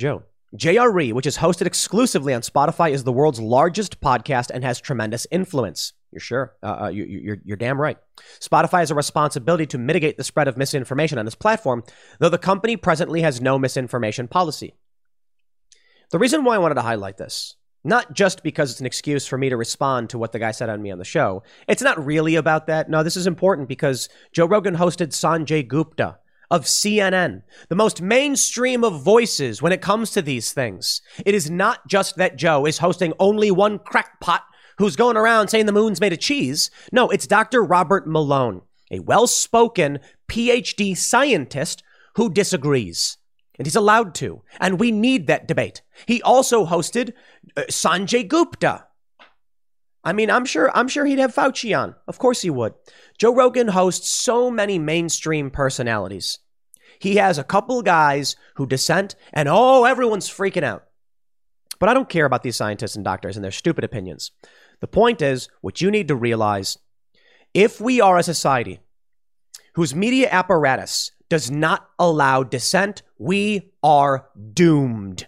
J R E, which is hosted exclusively on Spotify, is the world's largest podcast and has tremendous influence. You're sure? Uh, uh, you, you're, you're damn right. Spotify has a responsibility to mitigate the spread of misinformation on this platform, though the company presently has no misinformation policy. The reason why I wanted to highlight this, not just because it's an excuse for me to respond to what the guy said on me on the show. It's not really about that. No, this is important because Joe Rogan hosted Sanjay Gupta of C N N, the most mainstream of voices when it comes to these things. It is not just that Joe is hosting only one crackpot who's going around saying the moon's made of cheese. No, it's Doctor Robert Malone, a well-spoken P H D scientist who disagrees. And he's allowed to. And we need that debate. He also hosted uh, Sanjay Gupta. I mean, I'm sure I'm sure he'd have Fauci on. Of course he would. Joe Rogan hosts so many mainstream personalities. He has a couple guys who dissent, and oh, everyone's freaking out. But I don't care about these scientists and doctors and their stupid opinions. The point is, what you need to realize, if we are a society whose media apparatus does not allow dissent, we are doomed.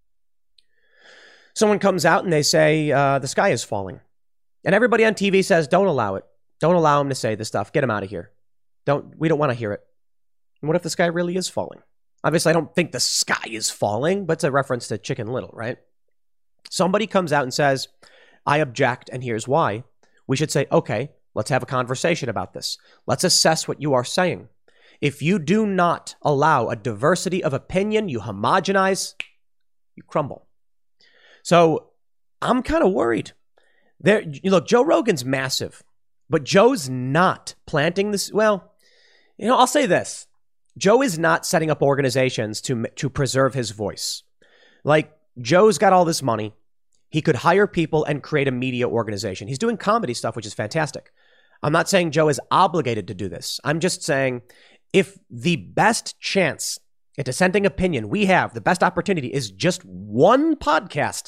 Someone comes out and they say, uh, the sky is falling. And everybody on T V says, don't allow it. Don't allow him to say this stuff. Get him out of here. Don't, we don't want to hear it. And what if the sky really is falling? Obviously, I don't think the sky is falling, but it's a reference to Chicken Little, right? Somebody comes out and says, I object, and here's why. We should say, okay, let's have a conversation about this. Let's assess what you are saying. If you do not allow a diversity of opinion, you homogenize, you crumble. So I'm kind of worried. There, you look, Joe Rogan's massive, but Joe's not planting this. Well, you know, I'll say this. Joe is not setting up organizations to, to preserve his voice. Like, Joe's got all this money. He could hire people and create a media organization. He's doing comedy stuff, which is fantastic. I'm not saying Joe is obligated to do this. I'm just saying if the best chance at dissenting opinion we have, the best opportunity is just one podcast,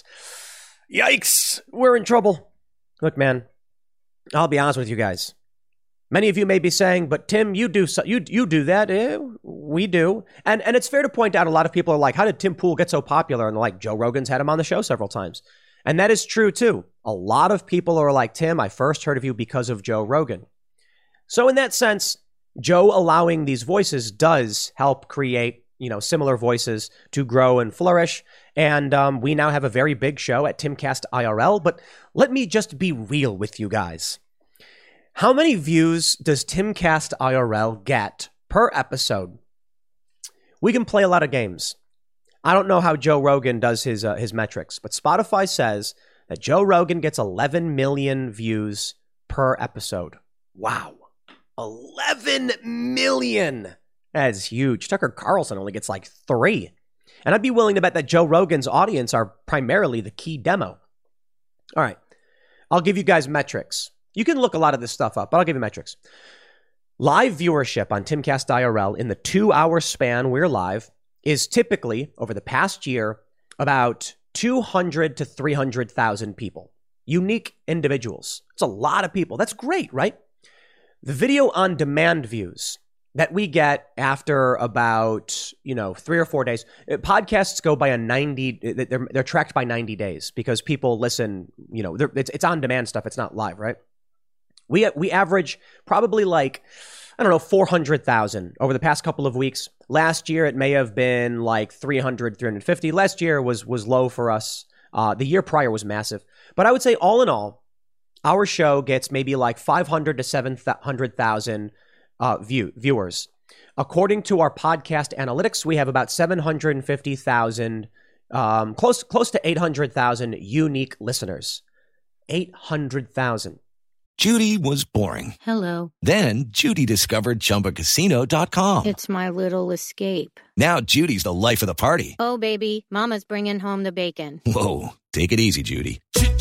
yikes, we're in trouble. Look, man, I'll be honest with you guys. Many of you may be saying, but Tim, you do so, you you do that. Eh, we do. And and it's fair to point out a lot of people are like, how did Tim Pool get so popular? And they're like, Joe Rogan's had him on the show several times. And that is true, too. A lot of people are like, Tim, I first heard of you because of Joe Rogan. So in that sense, Joe allowing these voices does help create, you know, similar voices to grow and flourish. And um, we now have a very big show at Timcast I R L. But let me just be real with you guys. How many views does Timcast I R L get per episode? We can play a lot of games. I don't know how Joe Rogan does his uh, his metrics, but Spotify says that Joe Rogan gets eleven million views per episode. Wow. eleven million. That is huge. Tucker Carlson only gets like three. And I'd be willing to bet that Joe Rogan's audience are primarily the key demo. All right. I'll give you guys metrics. You can look a lot of this stuff up, but I'll give you metrics. Live viewership on Timcast I R L in the two-hour span we're live is typically, over the past year, about two hundred to three hundred thousand people. Unique individuals. It's a lot of people. That's great, right? The video on demand views that we get after about, you know, three or four days. Podcasts go by a ninety, they're, they're tracked by ninety days because people listen, you know, it's, it's on demand stuff. It's not live, right? We we average probably like, I don't know, four hundred thousand over the past couple of weeks. Last year, it may have been like three hundred, three hundred fifty. Last year was was low for us. Uh, the year prior was massive. But I would say all in all, our show gets maybe like five hundred to seven hundred thousand uh, view, viewers. According to our podcast analytics, we have about seven hundred fifty thousand, um, close, close to eight hundred thousand unique listeners. eight hundred thousand. Judy was boring. Hello. Then Judy discovered Chumba Casino dot com. It's my little escape. Now Judy's the life of the party. Oh, baby, mama's bringing home the bacon. Whoa, take it easy, Judy.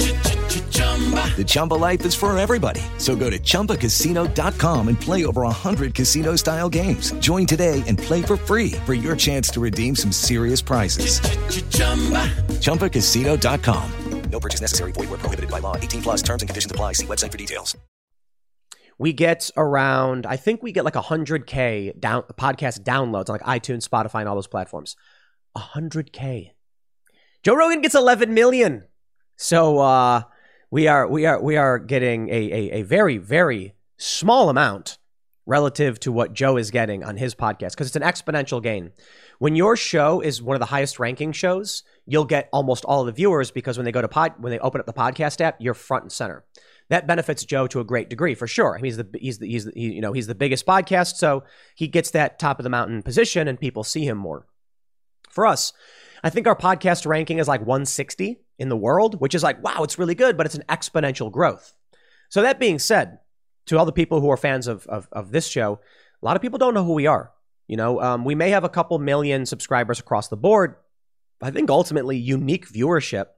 The Chumba life is for everybody. So go to Chumba Casino dot com and play over one hundred casino-style games. Join today and play for free for your chance to redeem some serious prizes. Chumba Casino dot com. No purchase necessary. Void where prohibited by law. eighteen plus terms and conditions apply. See website for details. We get around, I think we get like one hundred K down, podcast downloads on like iTunes, Spotify, and all those platforms. one hundred K. Joe Rogan gets eleven million. So uh, we are we are we are getting a, a a very very small amount relative to what Joe is getting on his podcast, because it's an exponential gain. When your show is one of the highest ranking shows, you'll get almost all of the viewers, because when they go to pod, when they open up the podcast app, you're front and center. That benefits Joe to a great degree, for sure. I mean, he's the he's the, he's the, he, you know he's the biggest podcast, so he gets that top of the mountain position, and people see him more. For us, I think our podcast ranking is like one sixty in the world, which is like, wow, it's really good, but it's an exponential growth. So that being said, to all the people who are fans of of, of this show, a lot of people don't know who we are. You know, um, we may have a couple million subscribers across the board. I think ultimately unique viewership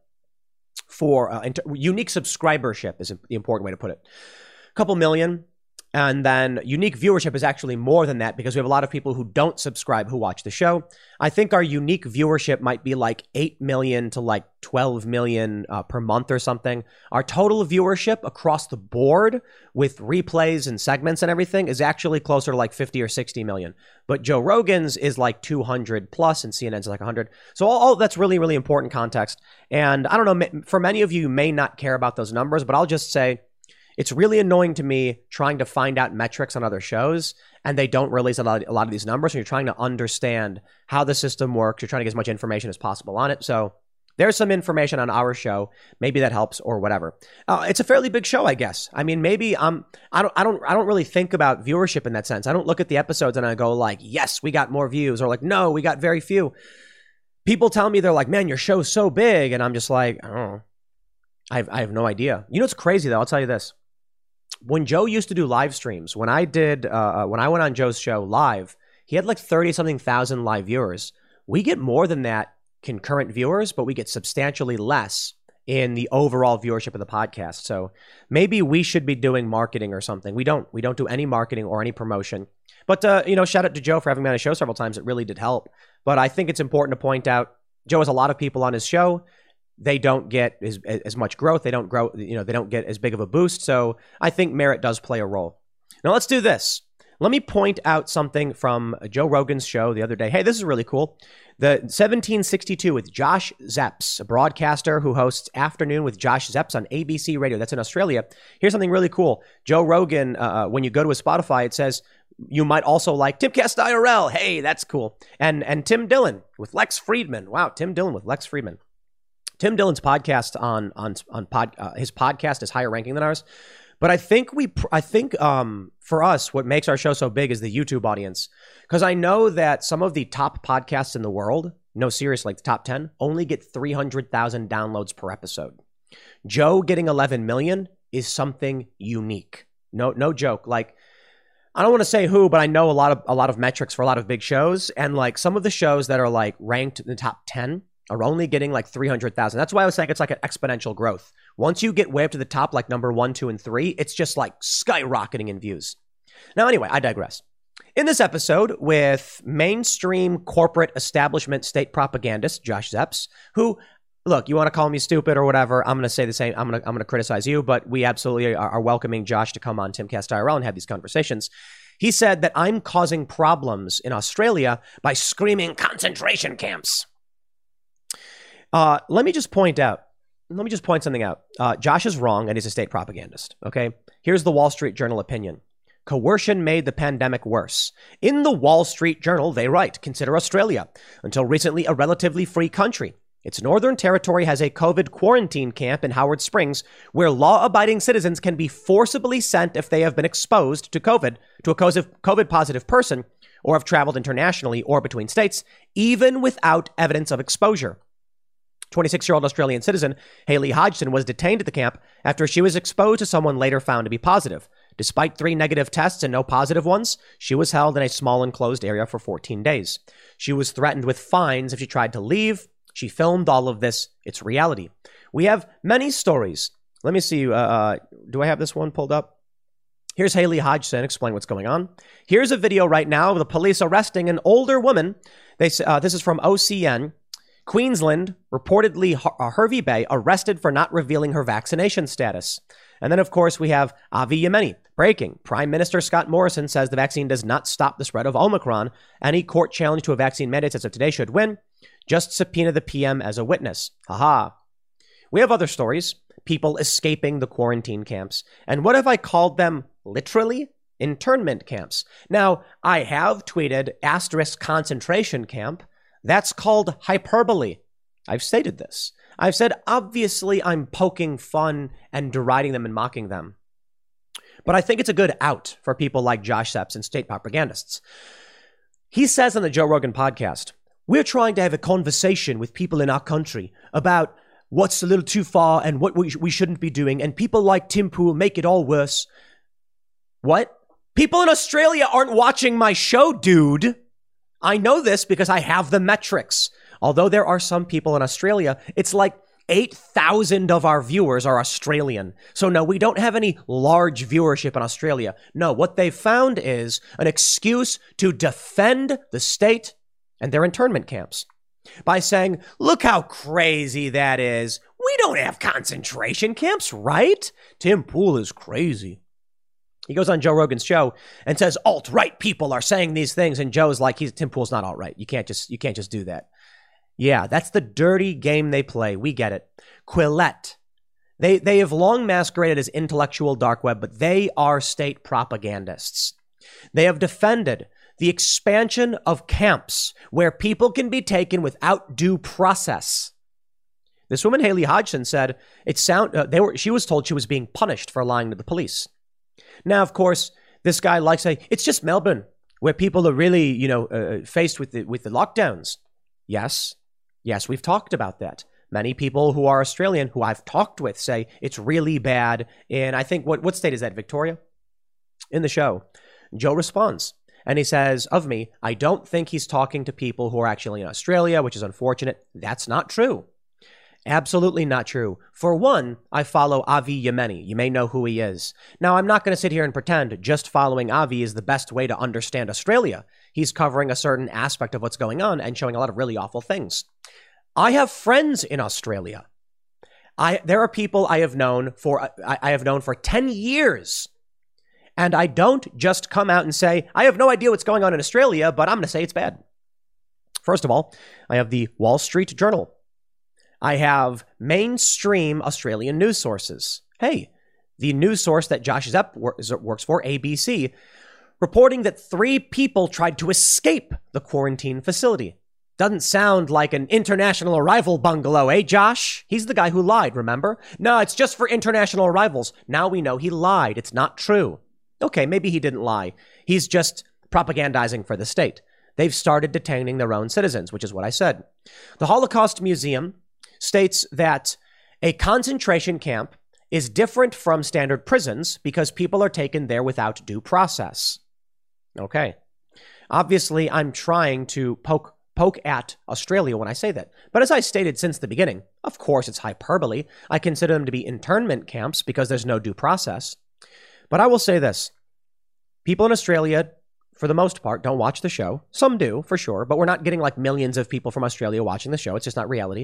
for uh, inter- unique subscribership is the important way to put it. A couple million. And then unique viewership is actually more than that, because we have a lot of people who don't subscribe who watch the show. I think our unique viewership might be like eight million to like twelve million uh, per month or something. Our total viewership across the board with replays and segments and everything is actually closer to like fifty or sixty million. But Joe Rogan's is like two hundred plus and C N N's like one hundred. So all, all that's really, really important context. And I don't know, for many of you, you may not care about those numbers, but I'll just say, it's really annoying to me trying to find out metrics on other shows, and they don't release a lot, a lot of these numbers. And you're trying to understand how the system works. You're trying to get as much information as possible on it. So there's some information on our show. Maybe that helps or whatever. Uh, it's a fairly big show, I guess. I mean, maybe um, I don't, I don't, I don't really think about viewership in that sense. I don't look at the episodes and I go like, yes, we got more views, or like, no, we got very few. People tell me, they're like, man, your show's so big, and I'm just like, I don't know. I have, I have no idea. You know what's crazy though? I'll tell you this. When Joe used to do live streams, when I did, uh, when I went on Joe's show live, he had like thirty something thousand live viewers. We get more than that concurrent viewers, but we get substantially less in the overall viewership of the podcast. So maybe we should be doing marketing or something. We don't, we don't do any marketing or any promotion, but, uh, you know, shout out to Joe for having me on his show several times. It really did help. But I think it's important to point out, Joe has a lot of people on his show. They don't get as, as much growth. They don't grow, you know, they don't get as big of a boost. So I think merit does play a role. Now let's do this. Let me point out something from Joe Rogan's show the other day. Hey, this is really cool. The seventeen sixty-two with Josh Zepps, a broadcaster who hosts Afternoon with Josh Zepps on A B C Radio. That's in Australia. Here's something really cool. Joe Rogan, uh, when you go to his Spotify, it says, you might also like Timcast I R L. Hey, that's cool. And, and Tim Dillon with Lex Friedman. Wow, Tim Dillon with Lex Friedman. Tim Dillon's podcast on on on pod uh, his podcast is higher ranking than ours, but I think we I think um for us what makes our show so big is the YouTube audience, because I know that some of the top podcasts in the world, no seriously, like the top ten, only get three hundred thousand downloads per episode. Joe getting eleven million is something unique. No no joke. Like, I don't want to say who, but I know a lot of a lot of metrics for a lot of big shows, and like some of the shows that are like ranked in the top ten are only getting like three hundred thousand. That's why I was saying it's like an exponential growth. Once you get way up to the top, like number one, two, and three, it's just like skyrocketing in views. Now, anyway, I digress. In this episode with mainstream corporate establishment state propagandist Josh Zepps, who, look, you want to call me stupid or whatever, I'm going to say the same. I'm going to I'm going to criticize you, but we absolutely are, are welcoming Josh to come on Timcast I R L and have these conversations. He said that I'm causing problems in Australia by screaming concentration camps. Uh, let me just point out, let me just point something out. Uh, Josh is wrong and he's a state propagandist, okay? Here's the Wall Street Journal opinion. Coercion made the pandemic worse. In the Wall Street Journal, they write, consider Australia, until recently a relatively free country. Its Northern Territory has a COVID quarantine camp in Howard Springs where law-abiding citizens can be forcibly sent if they have been exposed to COVID, to a COVID-positive person, or have traveled internationally or between states, even without evidence of exposure. twenty-six-year-old Australian citizen Hayley Hodgson was detained at the camp after she was exposed to someone later found to be positive. Despite three negative tests and no positive ones, she was held in a small enclosed area for fourteen days. She was threatened with fines if she tried to leave. She filmed all of this. It's reality. We have many stories. Let me see. Uh, do I have this one pulled up? Here's Hayley Hodgson explaining what's going on. Here's a video right now of the police arresting an older woman. They uh, This is from O C N. Queensland, reportedly Her- Hervey Bay, arrested for not revealing her vaccination status. And then, of course, we have Avi Yemeni. Breaking. Prime Minister Scott Morrison says the vaccine does not stop the spread of Omicron. Any court challenge to a vaccine mandate as of today should win. Just subpoena the P M as a witness. Haha. We have other stories. People escaping the quarantine camps. And what have I called them? Literally? Internment camps. Now, I have tweeted asterisk concentration camp. That's called hyperbole. I've stated this. I've said, obviously, I'm poking fun and deriding them and mocking them. But I think it's a good out for people like Josh Sepps and state propagandists. He says on the Joe Rogan podcast, we're trying to have a conversation with people in our country about what's a little too far and what we, we shouldn't be doing. And people like Tim Pool make it all worse. What? People in Australia aren't watching my show, dude. I know this because I have the metrics. Although there are some people in Australia, it's like eight thousand of our viewers are Australian. So no, we don't have any large viewership in Australia. No, what they found is an excuse to defend the state and their internment camps by saying, look how crazy that is. We don't have concentration camps, right? Tim Pool is crazy. He goes on Joe Rogan's show and says alt-right people are saying these things. And Joe's like, he's, Tim Pool's not alt-right. You can't just, you can't just do that. Yeah, that's the dirty game they play. We get it. Quillette. They they have long masqueraded as intellectual dark web, but they are state propagandists. They have defended the expansion of camps where people can be taken without due process. This woman, Haley Hodgson, said it sound uh, they were she was told she was being punished for lying to the police. Now, of course, this guy likes to say it's just Melbourne where people are really, you know, uh, faced with the, with the lockdowns. Yes. Yes, we've talked about that. Many people who are Australian who I've talked with say it's really bad. And I think, what, what state is that, Victoria? In the show, Joe responds and he says, of me, I don't think he's talking to people who are actually in Australia, which is unfortunate. That's not true. Absolutely not true. For one, I follow Avi Yemeni. You may know who he is. Now, I'm not going to sit here and pretend just following Avi is the best way to understand Australia. He's covering a certain aspect of what's going on and showing a lot of really awful things. I have friends in Australia. I there are people I have known for I, I have known for ten years. And I don't just come out and say, I have no idea what's going on in Australia, but I'm going to say it's bad. First of all, I have the Wall Street Journal. I have mainstream Australian news sources. Hey, the news source that Josh Zepp works for, A B C, reporting that three people tried to escape the quarantine facility. Doesn't sound like an international arrival bungalow, eh, Josh? He's the guy who lied, remember? No, it's just for international arrivals. Now we know he lied. It's not true. Okay, maybe he didn't lie. He's just propagandizing for the state. They've started detaining their own citizens, which is what I said. The Holocaust Museum states that a concentration camp is different from standard prisons because people are taken there without due process. Okay. Obviously, I'm trying to poke poke at Australia when I say that. But as I stated since the beginning, of course it's hyperbole. I consider them to be internment camps because there's no due process. But I will say this. People in Australia, for the most part, don't watch the show. Some do, for sure, but we're not getting like millions of people from Australia watching the show. It's just not reality.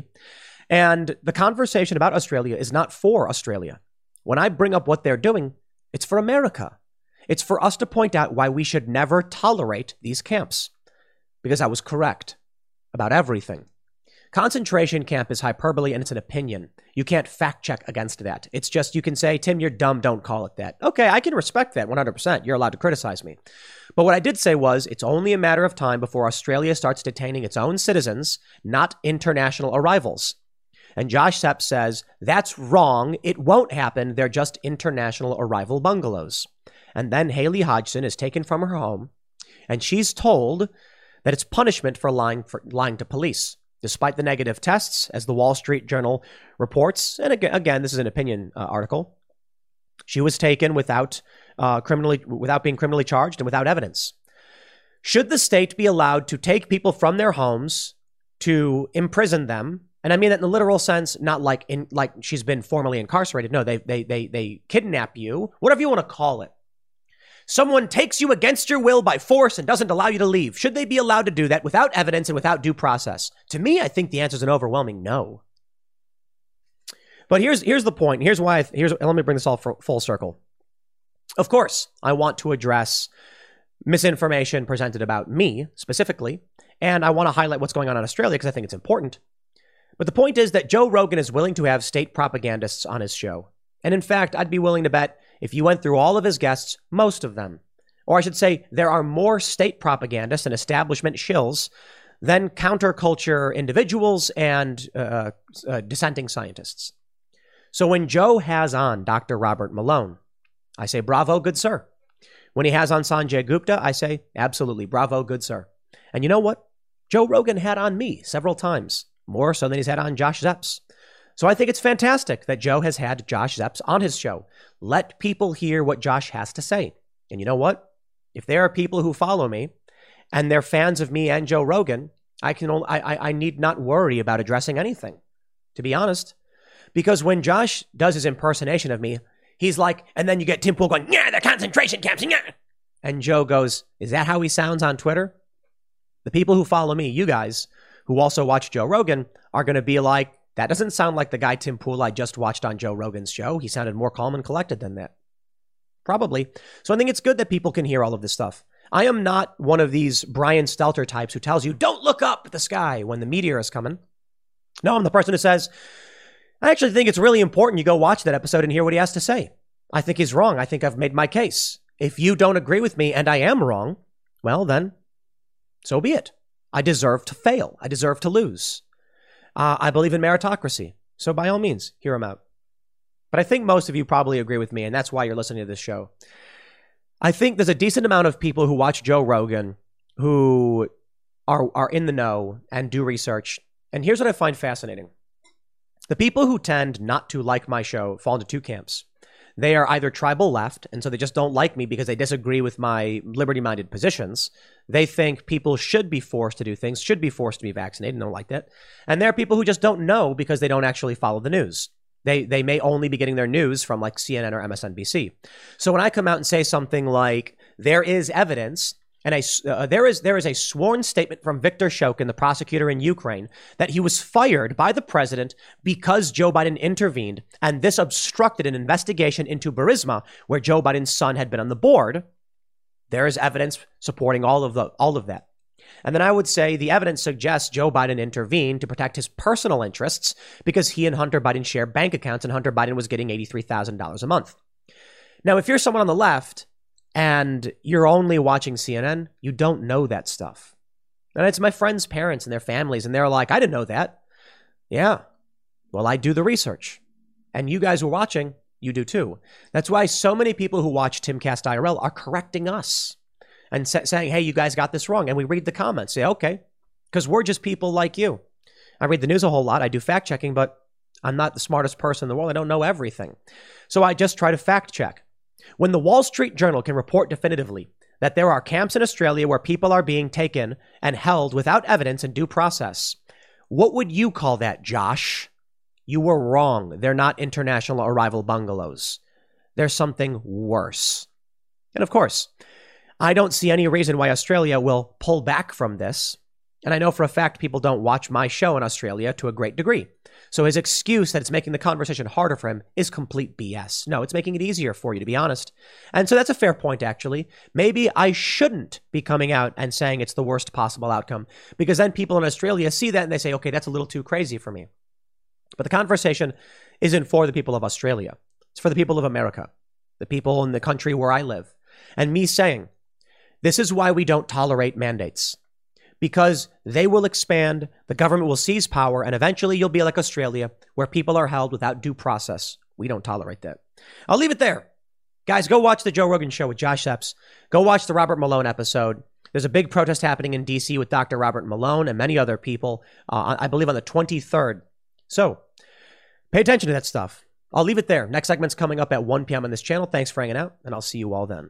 And the conversation about Australia is not for Australia. When I bring up what they're doing, it's for America. It's for us to point out why we should never tolerate these camps. Because I was correct about everything. Concentration camp is hyperbole and it's an opinion. You can't fact check against that. It's just, you can say, Tim, you're dumb, don't call it that. Okay, I can respect that one hundred percent. You're allowed to criticize me. But what I did say was, it's only a matter of time before Australia starts detaining its own citizens, not international arrivals. And Josh Sepp says, that's wrong. It won't happen. They're just international arrival bungalows. And then Haley Hodgson is taken from her home and she's told that it's punishment for lying for lying to police, despite the negative tests, as the Wall Street Journal reports. And again, again this is an opinion uh, article. She was taken without uh, criminally, without being criminally charged and without evidence. Should the state be allowed to take people from their homes to imprison them? And I mean that in the literal sense, not like in like she's been formally incarcerated. No, they they they they kidnap you, whatever you want to call it. someone takes you against your will by force and doesn't allow you to leave, should they be allowed to do that without evidence and without due process? To me, I think the answer is an overwhelming no. But here's here's the point. Here's why. I, here's let me bring this all full circle. Of course, I want to address misinformation presented about me specifically, and I want to highlight what's going on in Australia because I think it's important. But the point is that Joe Rogan is willing to have state propagandists on his show. And in fact, I'd be willing to bet if you went through all of his guests, most of them, or I should say there are more state propagandists and establishment shills than counterculture individuals and uh, uh, dissenting scientists. So when Joe has on Doctor Robert Malone, I say, bravo, good sir. When he has on Sanjay Gupta, I say, absolutely, bravo, good sir. And you know what? Joe Rogan had on me several times, more so than he's had on Josh Zepps. So I think it's fantastic that Joe has had Josh Zepps on his show. Let people hear what Josh has to say. And you know what? If there are people who follow me and they're fans of me and Joe Rogan, I can only, I, I need not worry about addressing anything, to be honest. Because when Josh does his impersonation of me, he's like, and then you get Tim Pool going, yeah, the concentration camps, yeah. And Joe goes, is that how he sounds on Twitter? The people who follow me, you guys, who also watch Joe Rogan, are going to be like, that doesn't sound like the guy Tim Pool I just watched on Joe Rogan's show. He sounded more calm and collected than that. Probably. So I think it's good that people can hear all of this stuff. I am not one of these Brian Stelter types who tells you, don't look up at the sky when the meteor is coming. No, I'm the person who says, I actually think it's really important you go watch that episode and hear what he has to say. I think he's wrong. I think I've made my case. If you don't agree with me and I am wrong, well, then so be it. I deserve to fail. I deserve to lose. Uh, I believe in meritocracy. So by all means, hear him out. But I think most of you probably agree with me, and that's why you're listening to this show. I think there's a decent amount of people who watch Joe Rogan who are, are in the know and do research. And here's what I find fascinating. The people who tend not to like my show fall into two camps. They are either tribal left, and so they just don't like me because they disagree with my liberty-minded positions. They think people should be forced to do things, should be forced to be vaccinated, and don't like that. And there are people who just don't know because they don't actually follow the news. They they may only be getting their news from like C N N or M S N B C. So when I come out and say something like, there is evidence, and a, uh, there is there is a sworn statement from Viktor Shokin, the prosecutor in Ukraine, that he was fired by the president because Joe Biden intervened, and this obstructed an investigation into Burisma, where Joe Biden's son had been on the board. There is evidence supporting all of the all of that. And then I would say the evidence suggests Joe Biden intervened to protect his personal interests because he and Hunter Biden share bank accounts, and Hunter Biden was getting eighty-three thousand dollars a month. Now, if you're someone on the left and you're only watching C N N, you don't know that stuff. And it's my friends' parents and their families, and they're like, I didn't know that. Yeah. Well, I do the research. And you guys who are watching, you do too. That's why so many people who watch Timcast I R L are correcting us and sa- saying, hey, you guys got this wrong. And we read the comments, say, okay, because we're just people like you. I read the news a whole lot. I do fact checking, but I'm not the smartest person in the world. I don't know everything. So I just try to fact check. When the Wall Street Journal can report definitively that there are camps in Australia where people are being taken and held without evidence and due process, what would you call that, Josh? You were wrong. They're not international arrival bungalows. There's something worse. And of course, I don't see any reason why Australia will pull back from this. And I know for a fact people don't watch my show in Australia to a great degree. So his excuse that it's making the conversation harder for him is complete B S. No, it's making it easier for you, to be honest. And so that's a fair point, actually. Maybe I shouldn't be coming out and saying it's the worst possible outcome, because then people in Australia see that and they say, okay, that's a little too crazy for me. But the conversation isn't for the people of Australia. It's for the people of America, the people in the country where I live. And me saying, this is why we don't tolerate mandates. Because they will expand, the government will seize power, and eventually you'll be like Australia, where people are held without due process. We don't tolerate that. I'll leave it there. Guys, go watch the Joe Rogan Show with Josh Epps. Go watch the Robert Malone episode. There's a big protest happening in D C with Doctor Robert Malone and many other people, uh, I believe on the twenty-third. So pay attention to that stuff. I'll leave it there. Next segment's coming up at one p.m. on this channel. Thanks for hanging out, and I'll see you all then.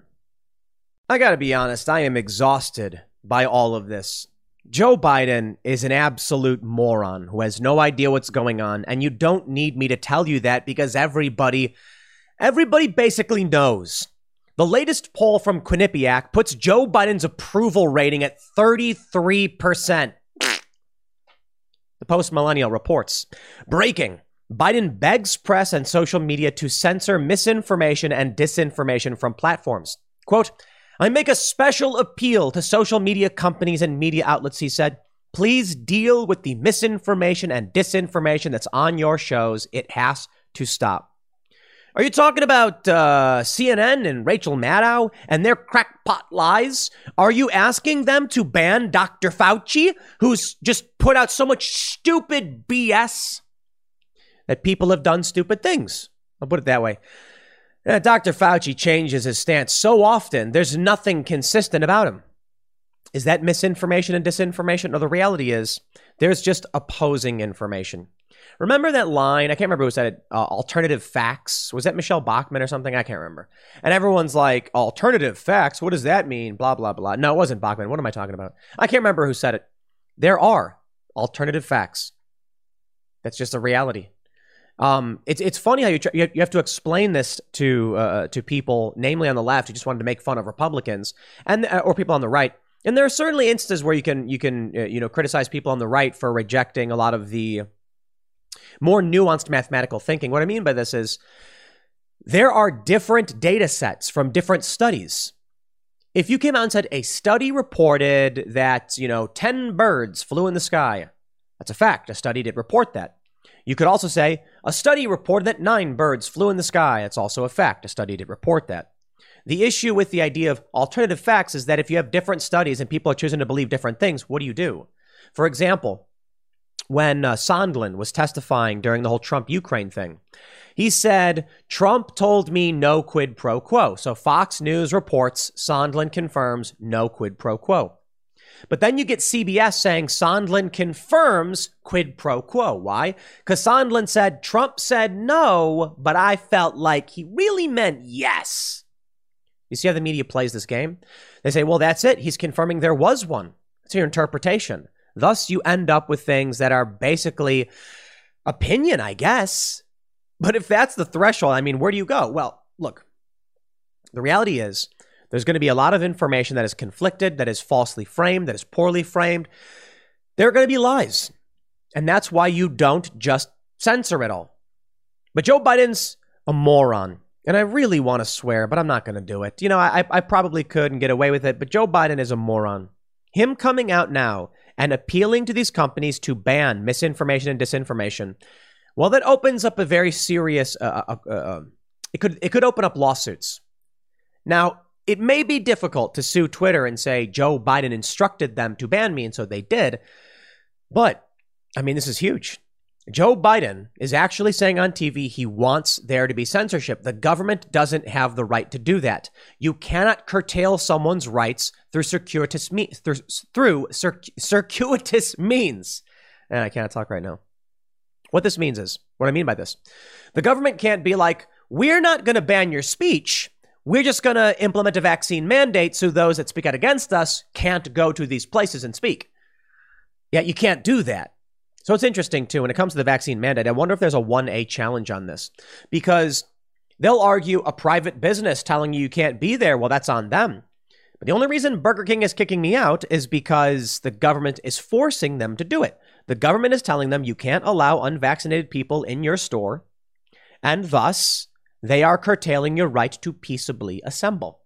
I gotta be honest, I am exhausted by all of this. Joe Biden is an absolute moron who has no idea what's going on, and you don't need me to tell you that because everybody, everybody basically knows. The latest poll from Quinnipiac puts Joe Biden's approval rating at thirty-three percent. The Post-Millennial reports, breaking, Biden begs press and social media to censor misinformation and disinformation from platforms. Quote, I make a special appeal to social media companies and media outlets, he said. Please deal with the misinformation and disinformation that's on your shows. It has to stop. Are you talking about uh, C N N and Rachel Maddow and their crackpot lies? Are you asking them to ban Doctor Fauci, who's just put out so much stupid B S that people have done stupid things? I'll put it that way. Uh, Doctor Fauci changes his stance so often, there's nothing consistent about him. Is that misinformation and disinformation? No, the reality is there's just opposing information. Remember that line? I can't remember who said it. Uh, alternative facts. Was that Michelle Bachmann or something? I can't remember. And everyone's like, alternative facts? What does that mean? Blah, blah, blah. No, it wasn't Bachmann. What am I talking about? I can't remember who said it. There are alternative facts. That's just a reality. Um, it's it's funny how you try, you have to explain this to uh, to people, namely on the left, who just wanted to make fun of Republicans, and uh, or people on the right. And there are certainly instances where you can you can uh, you know criticize people on the right for rejecting a lot of the more nuanced mathematical thinking. What I mean by this is there are different data sets from different studies. If you came out and said a study reported that, you know, ten birds flew in the sky, that's a fact. A study did report that. You could also say a study reported that nine birds flew in the sky. That's also a fact. A study did report that. The issue with the idea of alternative facts is that if you have different studies and people are choosing to believe different things, what do you do? For example, when uh, Sondland was testifying during the whole Trump-Ukraine thing, he said, Trump told me no quid pro quo. So Fox News reports, Sondland confirms no quid pro quo. But then you get C B S saying Sondland confirms quid pro quo. Why? Because Sondland said, Trump said no, but I felt like he really meant yes. You see how the media plays this game? They say, well, that's it. He's confirming there was one. It's your interpretation. Thus, you end up with things that are basically opinion, I guess. But if that's the threshold, I mean, where do you go? Well, look, the reality is there's going to be a lot of information that is conflicted, that is falsely framed, that is poorly framed. There are going to be lies. And that's why you don't just censor it all. But Joe Biden's a moron. And I really want to swear, but I'm not going to do it. You know, I, I probably could and get away with it, but Joe Biden is a moron. Him coming out now and appealing to these companies to ban misinformation and disinformation, well, that opens up a very serious, uh, uh, uh, uh, it could it could open up lawsuits. Now, it may be difficult to sue Twitter and say Joe Biden instructed them to ban me, and so they did. But, I mean, this is huge. Joe Biden is actually saying on T V he wants there to be censorship. The government doesn't have the right to do that. You cannot curtail someone's rights through circuitous means. Through, through cir- circuitous means. And I can't talk right now. What this means is, what I mean by this, the government can't be like, we're not going to ban your speech. We're just going to implement a vaccine mandate so those that speak out against us can't go to these places and speak. Yeah, you can't do that. So it's interesting, too, when it comes to the vaccine mandate, I wonder if there's a one A challenge on this, because they'll argue a private business telling you you can't be there. Well, that's on them. But the only reason Burger King is kicking me out is because the government is forcing them to do it. The government is telling them you can't allow unvaccinated people in your store, and thus they are curtailing your right to peaceably assemble.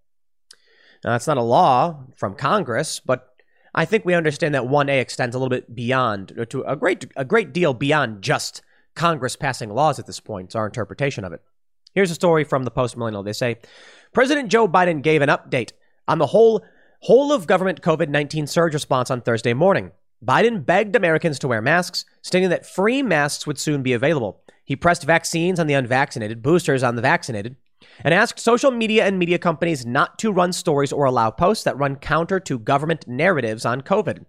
Now, that's not a law from Congress, but I think we understand that one A extends a little bit beyond, or to a great a great deal beyond just Congress passing laws at this point. It's our interpretation of it. Here's a story from the Post-Millennial. They say, President Joe Biden gave an update on the whole, whole of government COVID nineteen surge response on Thursday morning. Biden begged Americans to wear masks, stating that free masks would soon be available. He pressed vaccines on the unvaccinated, boosters on the vaccinated, and asked social media and media companies not to run stories or allow posts that run counter to government narratives on COVID.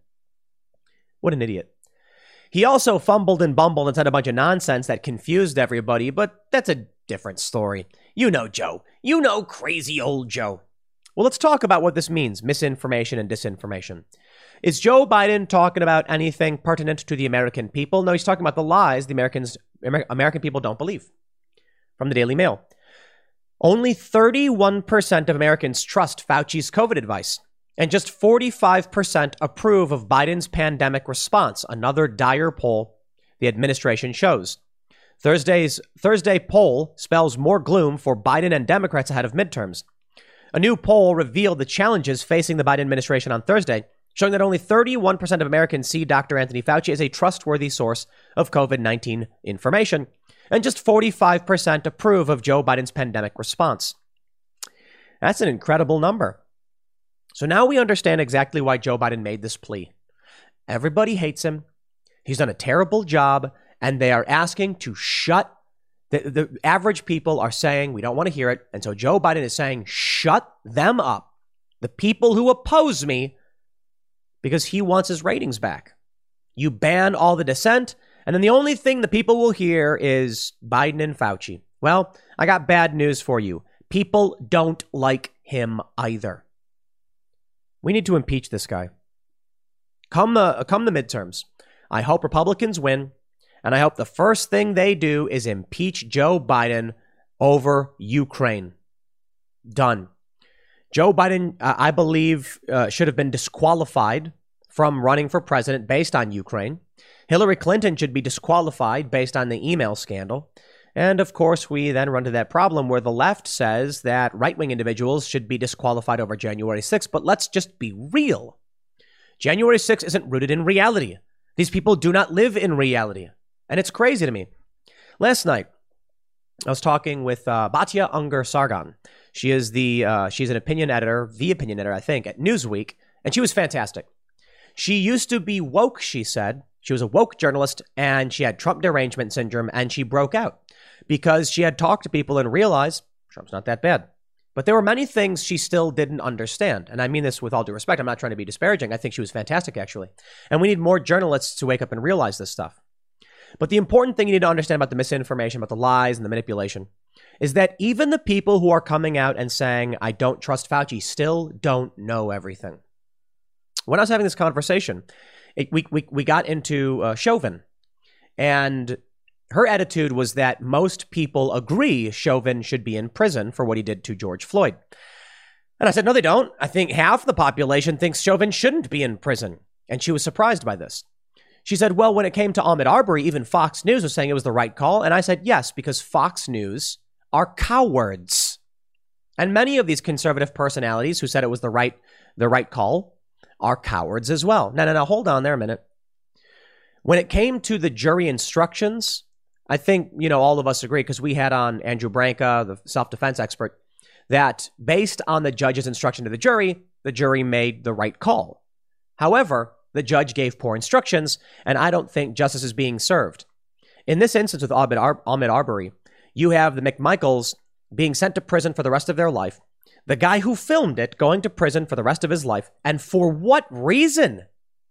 What an idiot. He also fumbled and bumbled and said a bunch of nonsense that confused everybody, but that's a different story. You know Joe. You know crazy old Joe. Well, let's talk about what this means, misinformation and disinformation. Is Joe Biden talking about anything pertinent to the American people? No, he's talking about the lies the Americans, Amer- American people don't believe. From the Daily Mail. Only thirty-one percent of Americans trust Fauci's COVID advice, and just forty-five percent approve of Biden's pandemic response, another dire poll the administration shows. Thursday's Thursday poll spells more gloom for Biden and Democrats ahead of midterms. A new poll revealed the challenges facing the Biden administration on Thursday, showing that only thirty-one percent of Americans see Doctor Anthony Fauci as a trustworthy source of COVID nineteen information, and just forty-five percent approve of Joe Biden's pandemic response. That's an incredible number. So now we understand exactly why Joe Biden made this plea. Everybody hates him. He's done a terrible job, and they are asking to shut. The, the average people are saying, we don't want to hear it. And so Joe Biden is saying, shut them up. The people who oppose me, because he wants his ratings back. You ban all the dissent, and then the only thing the people will hear is Biden and Fauci. Well, I got bad news for you. People don't like him either. We need to impeach this guy. Come the, come the midterms. I hope Republicans win, and I hope the first thing they do is impeach Joe Biden over Ukraine. Done. Joe Biden, uh, I believe, uh, should have been disqualified from running for president based on Ukraine. Hillary Clinton should be disqualified based on the email scandal. And of course, we then run to that problem where the left says that right-wing individuals should be disqualified over January sixth. But let's just be real. January sixth isn't rooted in reality. These people do not live in reality. And it's crazy to me. Last night, I was talking with uh, Batya Ungar-Sargon. She is the uh, she's an opinion editor, the opinion editor, I think, at Newsweek. And she was fantastic. She used to be woke, she said. She was a woke journalist, and she had Trump derangement syndrome, and she broke out because she had talked to people and realized Trump's not that bad. But there were many things she still didn't understand. And I mean this with all due respect. I'm not trying to be disparaging. I think she was fantastic, actually. And we need more journalists to wake up and realize this stuff. But the important thing you need to understand about the misinformation, about the lies and the manipulation, is that even the people who are coming out and saying, I don't trust Fauci, still don't know everything. When I was having this conversation, it, we, we, we got into uh, Chauvin, and her attitude was that most people agree Chauvin should be in prison for what he did to George Floyd. And I said, no, they don't. I think half the population thinks Chauvin shouldn't be in prison. And she was surprised by this. She said, well, when it came to Ahmaud Arbery, even Fox News was saying it was the right call. And I said, yes, because Fox News are cowards. And many of these conservative personalities who said it was the right, the right call are cowards as well. No, no, no, hold on there a minute. When it came to the jury instructions, I think, you know, all of us agree, because we had on Andrew Branca, the self-defense expert, that based on the judge's instruction to the jury, the jury made the right call. However, the judge gave poor instructions, and I don't think justice is being served. In this instance with Ahmaud, Ar- Ahmaud Arbery, you have the McMichaels being sent to prison for the rest of their life, the guy who filmed it going to prison for the rest of his life, and for what reason?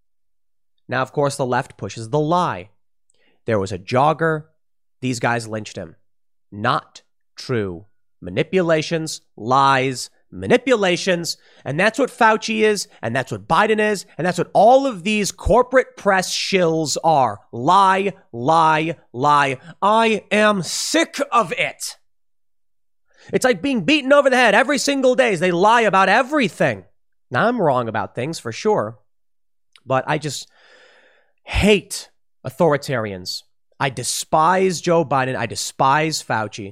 Now, of course, the left pushes the lie. There was a jogger. These guys lynched him. Not true. Manipulations, lies, manipulations. And that's what Fauci is. And that's what Biden is. And that's what all of these corporate press shills are. Lie, lie, lie. I am sick of it. It's like being beaten over the head every single day as they lie about everything. Now, I'm wrong about things for sure. But I just hate authoritarians. I despise Joe Biden. I despise Fauci.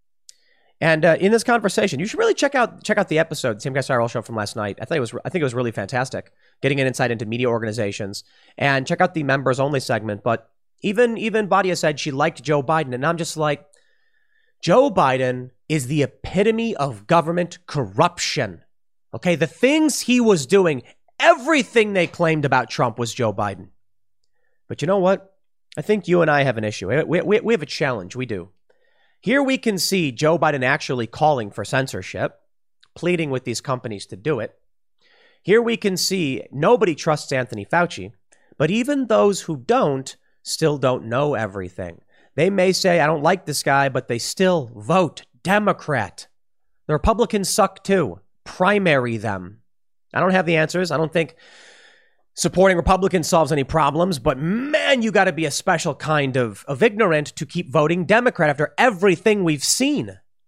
And uh, in this conversation, you should really check out check out the episode, the Sam Guy Show from last night. I think it was I think it was really fantastic, getting an insight into media organizations. And check out the members only segment. But even even Badia said she liked Joe Biden, and I'm just like, Joe Biden is the epitome of government corruption. Okay, the things he was doing, everything they claimed about Trump was Joe Biden. But you know what? I think you and I have an issue. We, we, we have a challenge. We do. Here we can see Joe Biden actually calling for censorship, pleading with these companies to do it. Here we can see nobody trusts Anthony Fauci, but even those who don't still don't know everything. They may say, I don't like this guy, but they still vote Democrat. The Republicans suck too. Primary them. I don't have the answers. I don't think supporting Republicans solves any problems, but man, you got to be a special kind of, of ignorant to keep voting Democrat after everything we've seen.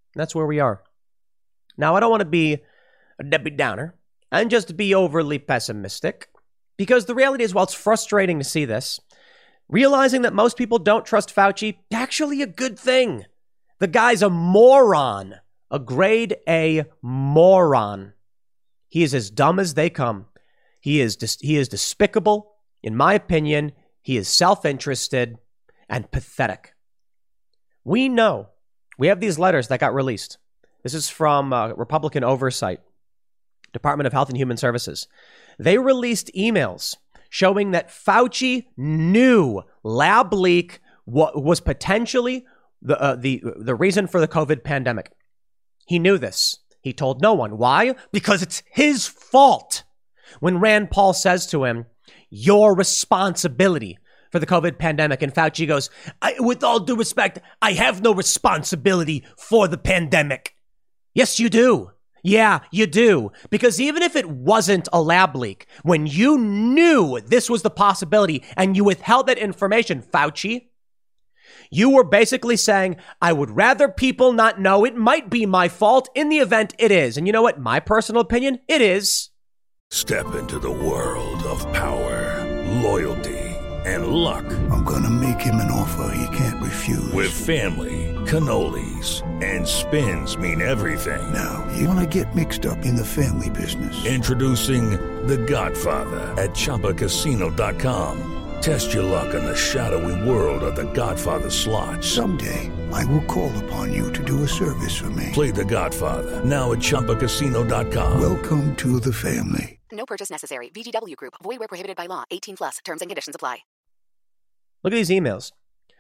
That's where we are. Now, I don't want to be a Debbie Downer and just be overly pessimistic, because the reality is, while it's frustrating to see this, realizing that most people don't trust Fauci, actually a good thing. The guy's a moron, a grade A moron. He is as dumb as they come. He is dis- he is despicable. In my opinion, he is self-interested and pathetic. We know. We have these letters that got released. This is from uh, Republican Oversight, Department of Health and Human Services. They released emails showing that Fauci knew lab leak wa- was potentially the, uh, the, the reason for the COVID pandemic. He knew this. He told no one. Why? Because it's his fault. When Rand Paul says to him, your responsibility for the COVID pandemic, and Fauci goes, I, with all due respect, I have no responsibility for the pandemic. Yes, you do. Yeah, you do. Because even if it wasn't a lab leak, when you knew this was the possibility and you withheld that information, Fauci, you were basically saying, I would rather people not know. It might be my fault. In the event, it is. And you know what? My personal opinion, it is. Step into the world of power, loyalty, and luck. I'm gonna make him an offer he can't refuse. With family, cannolis, and spins mean everything. Now, you wanna get mixed up in the family business. Introducing The Godfather at Chumba Casino dot com. Test your luck in the shadowy world of The Godfather slot. Someday, I will call upon you to do a service for me. Play The Godfather now at Chumba Casino dot com. Welcome to the family. No purchase necessary. V G W Group. Void where prohibited by law. eighteen plus. Terms and conditions apply. Look at these emails.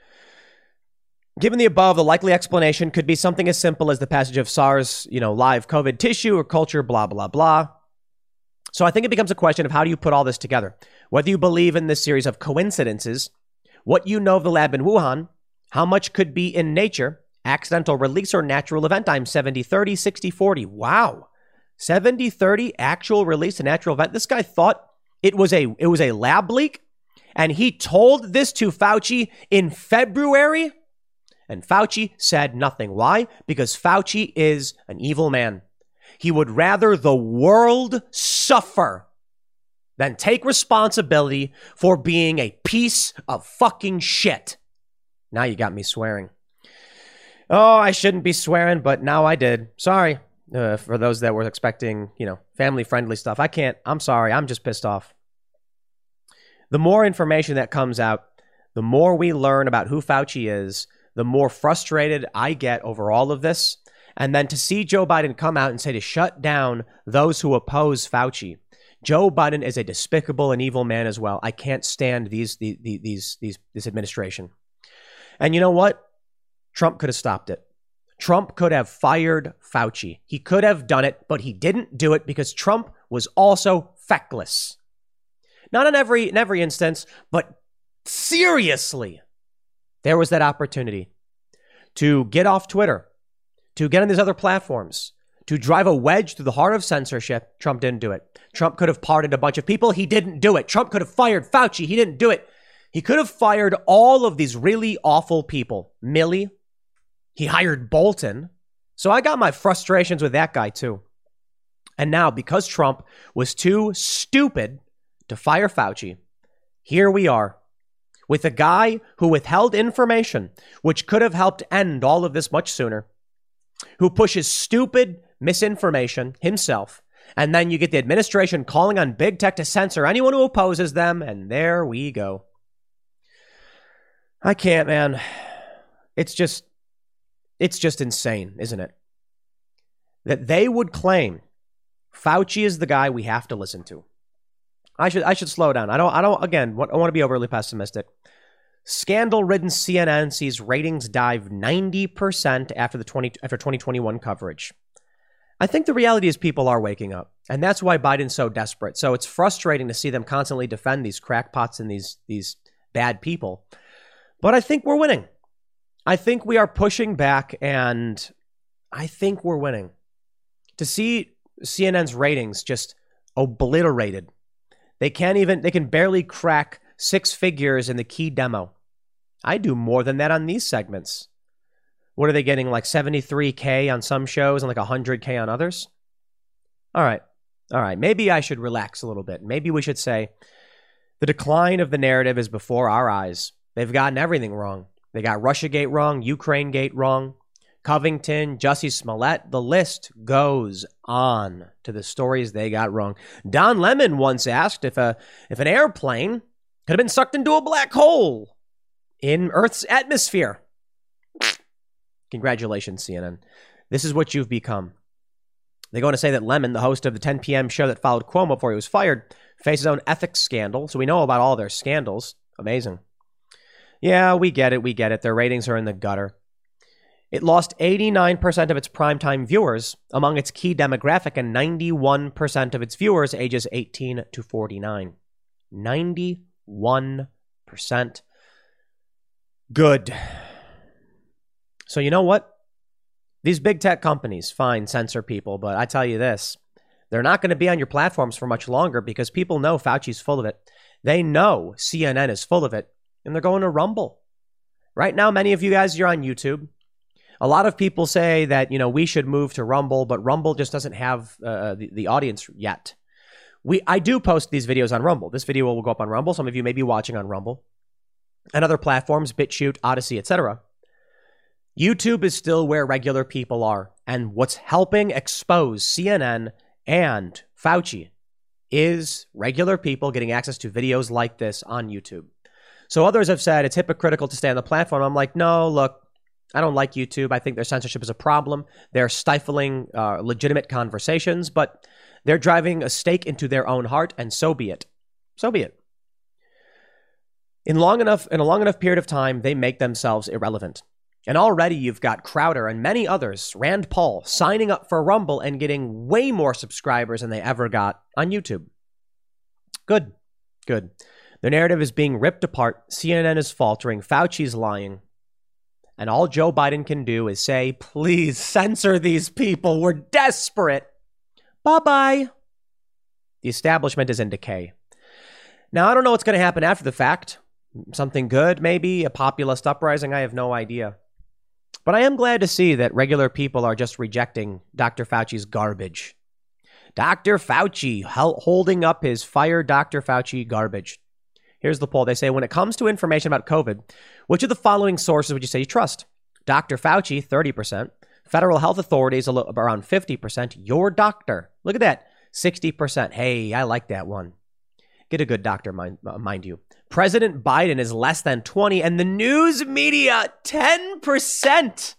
Given the above, the likely explanation could be something as simple as the passage of SARS, you know, live COVID tissue or culture, blah, blah, blah. So I think it becomes a question of how do you put all this together? Whether you believe in this series of coincidences, what you know of the lab in Wuhan, how much could be in nature, accidental release, or natural event. I'm seventy thirty, sixty forty. Wow. seventy thirty actual release to natural event. This guy thought it was a it was a lab leak, and he told this to Fauci in February, and Fauci said nothing. Why? Because Fauci is an evil man. He would rather the world suffer than take responsibility for being a piece of fucking shit. Now you got me swearing. Oh, I shouldn't be swearing, but now I did. Sorry. Uh, for those that were expecting, you know, family-friendly stuff. I can't. I'm sorry. I'm just pissed off. The more information that comes out, the more we learn about who Fauci is, the more frustrated I get over all of this. And then to see Joe Biden come out and say to shut down those who oppose Fauci. Joe Biden is a despicable and evil man as well. I can't stand these, these, these, these, this administration. And you know what? Trump could have stopped it. Trump could have fired Fauci. He could have done it, but he didn't do it because Trump was also feckless. Not in every, in every instance, but seriously, there was that opportunity to get off Twitter, to get on these other platforms, to drive a wedge through the heart of censorship. Trump didn't do it. Trump could have pardoned a bunch of people. He didn't do it. Trump could have fired Fauci. He didn't do it. He could have fired all of these really awful people. Milley. He hired Bolton. So I got my frustrations with that guy too. And now, because Trump was too stupid to fire Fauci, here we are with a guy who withheld information which could have helped end all of this much sooner, who pushes stupid misinformation himself. And then you get the administration calling on big tech to censor anyone who opposes them. And there we go. I can't, man. It's just, it's just insane, isn't it? That they would claim Fauci is the guy we have to listen to. I should, I should slow down. I don't, I don't, again, I don't want to be overly pessimistic. Scandal-ridden C N N sees ratings dive ninety percent after the twenty after twenty twenty-one coverage. I think the reality is people are waking up, and that's why Biden's so desperate. So it's frustrating to see them constantly defend these crackpots and these these bad people. But I think we're winning. I think we are pushing back, and I think we're winning. To see C N N's ratings just obliterated. They can't even, they can barely crack six figures in the key demo. I do more than that on these segments. What are they getting, like seventy-three K on some shows and like one hundred K on others? All right. All right. Maybe I should relax a little bit. Maybe we should say the decline of the narrative is before our eyes. They've gotten everything wrong. They got Russiagate wrong, Ukrainegate wrong, Covington, Jussie Smollett. The list goes on to the stories they got wrong. Don Lemon once asked if a if an airplane could have been sucked into a black hole in Earth's atmosphere. Congratulations, C N N. This is what you've become. They go on to say that Lemon, the host of the ten p.m. show that followed Cuomo before he was fired, faced his own ethics scandal. So we know about all their scandals. Amazing. Yeah, we get it. We get it. Their ratings are in the gutter. It lost eighty-nine percent of its primetime viewers among its key demographic and ninety-one percent of its viewers ages eighteen to forty-nine. ninety-one percent. Good. So you know what? These big tech companies, fine, censor people, but I tell you this, they're not going to be on your platforms for much longer because people know Fauci's full of it. They know C N N is full of it, and they're going to Rumble. Right now, many of you guys, you're on YouTube. A lot of people say that, you know, we should move to Rumble, but Rumble just doesn't have uh, the, the audience yet. We I do post these videos on Rumble. This video will go up on Rumble. Some of you may be watching on Rumble and other platforms, BitChute, Odyssey, et cetera. YouTube is still where regular people are. And what's helping expose C N N and Fauci is regular people getting access to videos like this on YouTube. So others have said it's hypocritical to stay on the platform. I'm like, no, look, I don't like YouTube. I think their censorship is a problem. They're stifling uh, legitimate conversations, but they're driving a stake into their own heart, and so be it. So be it. In long enough, in a long enough period of time, they make themselves irrelevant. And already you've got Crowder and many others, Rand Paul, signing up for Rumble and getting way more subscribers than they ever got on YouTube. Good. Good. The narrative is being ripped apart. C N N is faltering. Fauci's lying. And all Joe Biden can do is say, please censor these people. We're desperate. Bye-bye. The establishment is in decay. Now, I don't know what's going to happen after the fact. Something good, maybe? A populist uprising? I have no idea. But I am glad to see that regular people are just rejecting Doctor Fauci's garbage. Doctor Fauci holding up his fire Doctor Fauci garbage. Here's the poll. They say, when it comes to information about COVID, which of the following sources would you say you trust? Doctor Fauci, thirty percent. Federal health authorities, around fifty percent. Your doctor, look at that, sixty percent. Hey, I like that one. Get a good doctor, mind, uh, mind you. President Biden is less than twenty, and the news media, ten percent.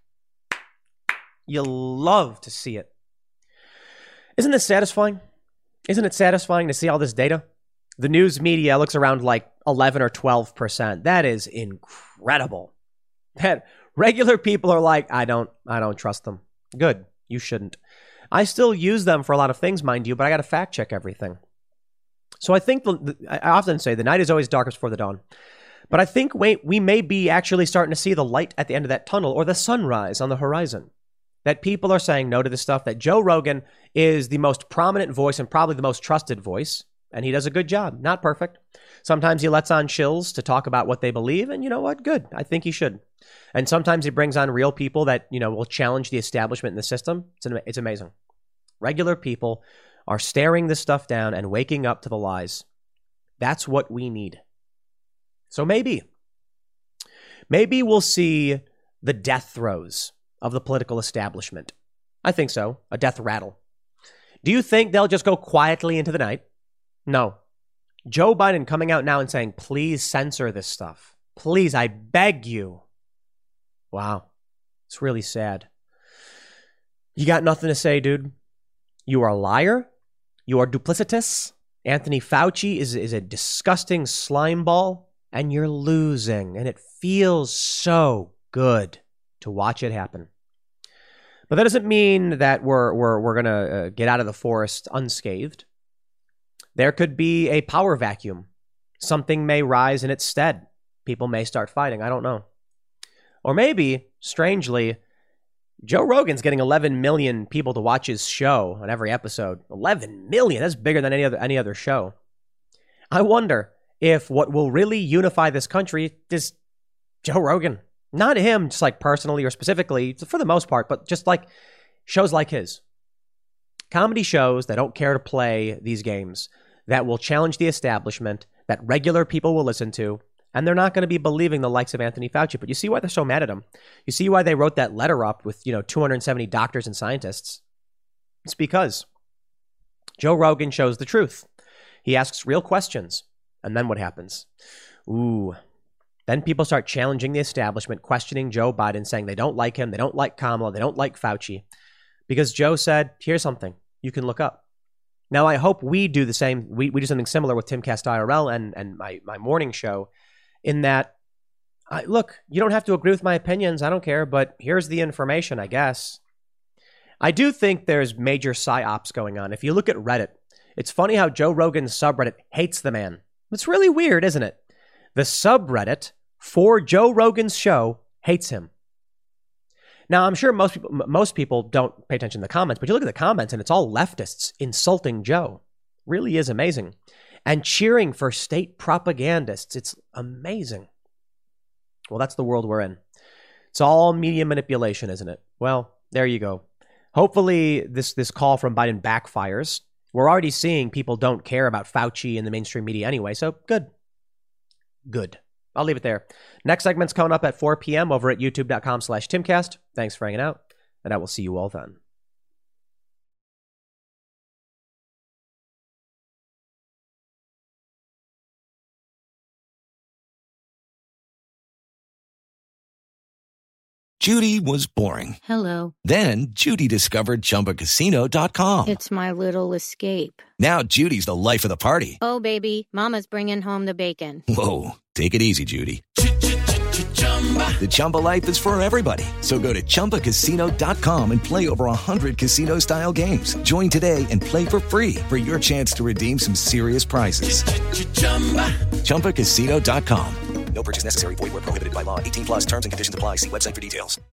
You love to see it. Isn't this satisfying? Isn't it satisfying to see all this data? The news media looks around like eleven or twelve percent. That is incredible. That regular people are like, I don't, I don't trust them. Good. You shouldn't. I still use them for a lot of things, mind you, but I got to fact check everything. So I think, the, the, I often say the night is always darkest before the dawn. But I think we, we may be actually starting to see the light at the end of that tunnel or the sunrise on the horizon. That people are saying no to this stuff, that Joe Rogan is the most prominent voice and probably the most trusted voice. And he does a good job. Not perfect. Sometimes he lets on shills to talk about what they believe. And you know what? Good. I think he should. And sometimes he brings on real people that, you know, will challenge the establishment in the system. It's, an, it's amazing. Regular people are staring this stuff down and waking up to the lies. That's what we need. So maybe, maybe we'll see the death throes of the political establishment. I think so. A death rattle. Do you think they'll just go quietly into the night? No. Joe Biden coming out now and saying, please censor this stuff. Please, I beg you. Wow. It's really sad. You got nothing to say, dude. You are a liar. You are duplicitous. Anthony Fauci is, is a disgusting slime ball, and you're losing. And it feels so good to watch it happen. But that doesn't mean that we're we're we're gonna uh, get out of the forest unscathed. There could be a power vacuum. Something may rise in its stead. People may start fighting. I don't know. Or maybe, strangely, Joe Rogan's getting eleven million people to watch his show on every episode. eleven million. That's bigger than any other any other show. I wonder if what will really unify this country is Joe Rogan. Not him, just like personally or specifically, for the most part, but just like shows like his. Comedy shows that don't care to play these games, that will challenge the establishment, that regular people will listen to, and they're not going to be believing the likes of Anthony Fauci. But you see why they're so mad at him. You see why they wrote that letter up with, you know, two hundred seventy doctors and scientists. It's because Joe Rogan shows the truth. He asks real questions. And then what happens? Ooh. Then people start challenging the establishment, questioning Joe Biden, saying they don't like him, they don't like Kamala, they don't like Fauci. Because Joe said, here's something you can look up. Now, I hope we do the same. We, we do something similar with Timcast I R L and, and my, my morning show, in that, I, look, you don't have to agree with my opinions. I don't care. But here's the information, I guess. I do think there's major psyops going on. If you look at Reddit, it's funny how Joe Rogan's subreddit hates the man. It's really weird, isn't it? The subreddit for Joe Rogan's show hates him. Now, I'm sure most people most people don't pay attention to the comments, but you look at the comments and it's all leftists insulting Joe. Really is amazing. And cheering for state propagandists. It's amazing. Well, that's the world we're in. It's all media manipulation, isn't it? Well, there you go. Hopefully this, this call from Biden backfires. We're already seeing people don't care about Fauci in the mainstream media anyway, so good. Good. I'll leave it there. Next segment's coming up at four p.m. over at youtube.com slash Timcast. Thanks for hanging out, and I will see you all then. Judy was boring. Hello. Then Judy discovered Chumba Casino dot com. It's my little escape. Now Judy's the life of the party. Oh, baby, mama's bringing home the bacon. Whoa, take it easy, Judy. The Chumba life is for everybody. So go to Chumba Casino dot com and play over one hundred casino-style games. Join today and play for free for your chance to redeem some serious prizes. Chumba Casino dot com. No purchase necessary. Void where prohibited by law. eighteen plus terms and conditions apply. See website for details.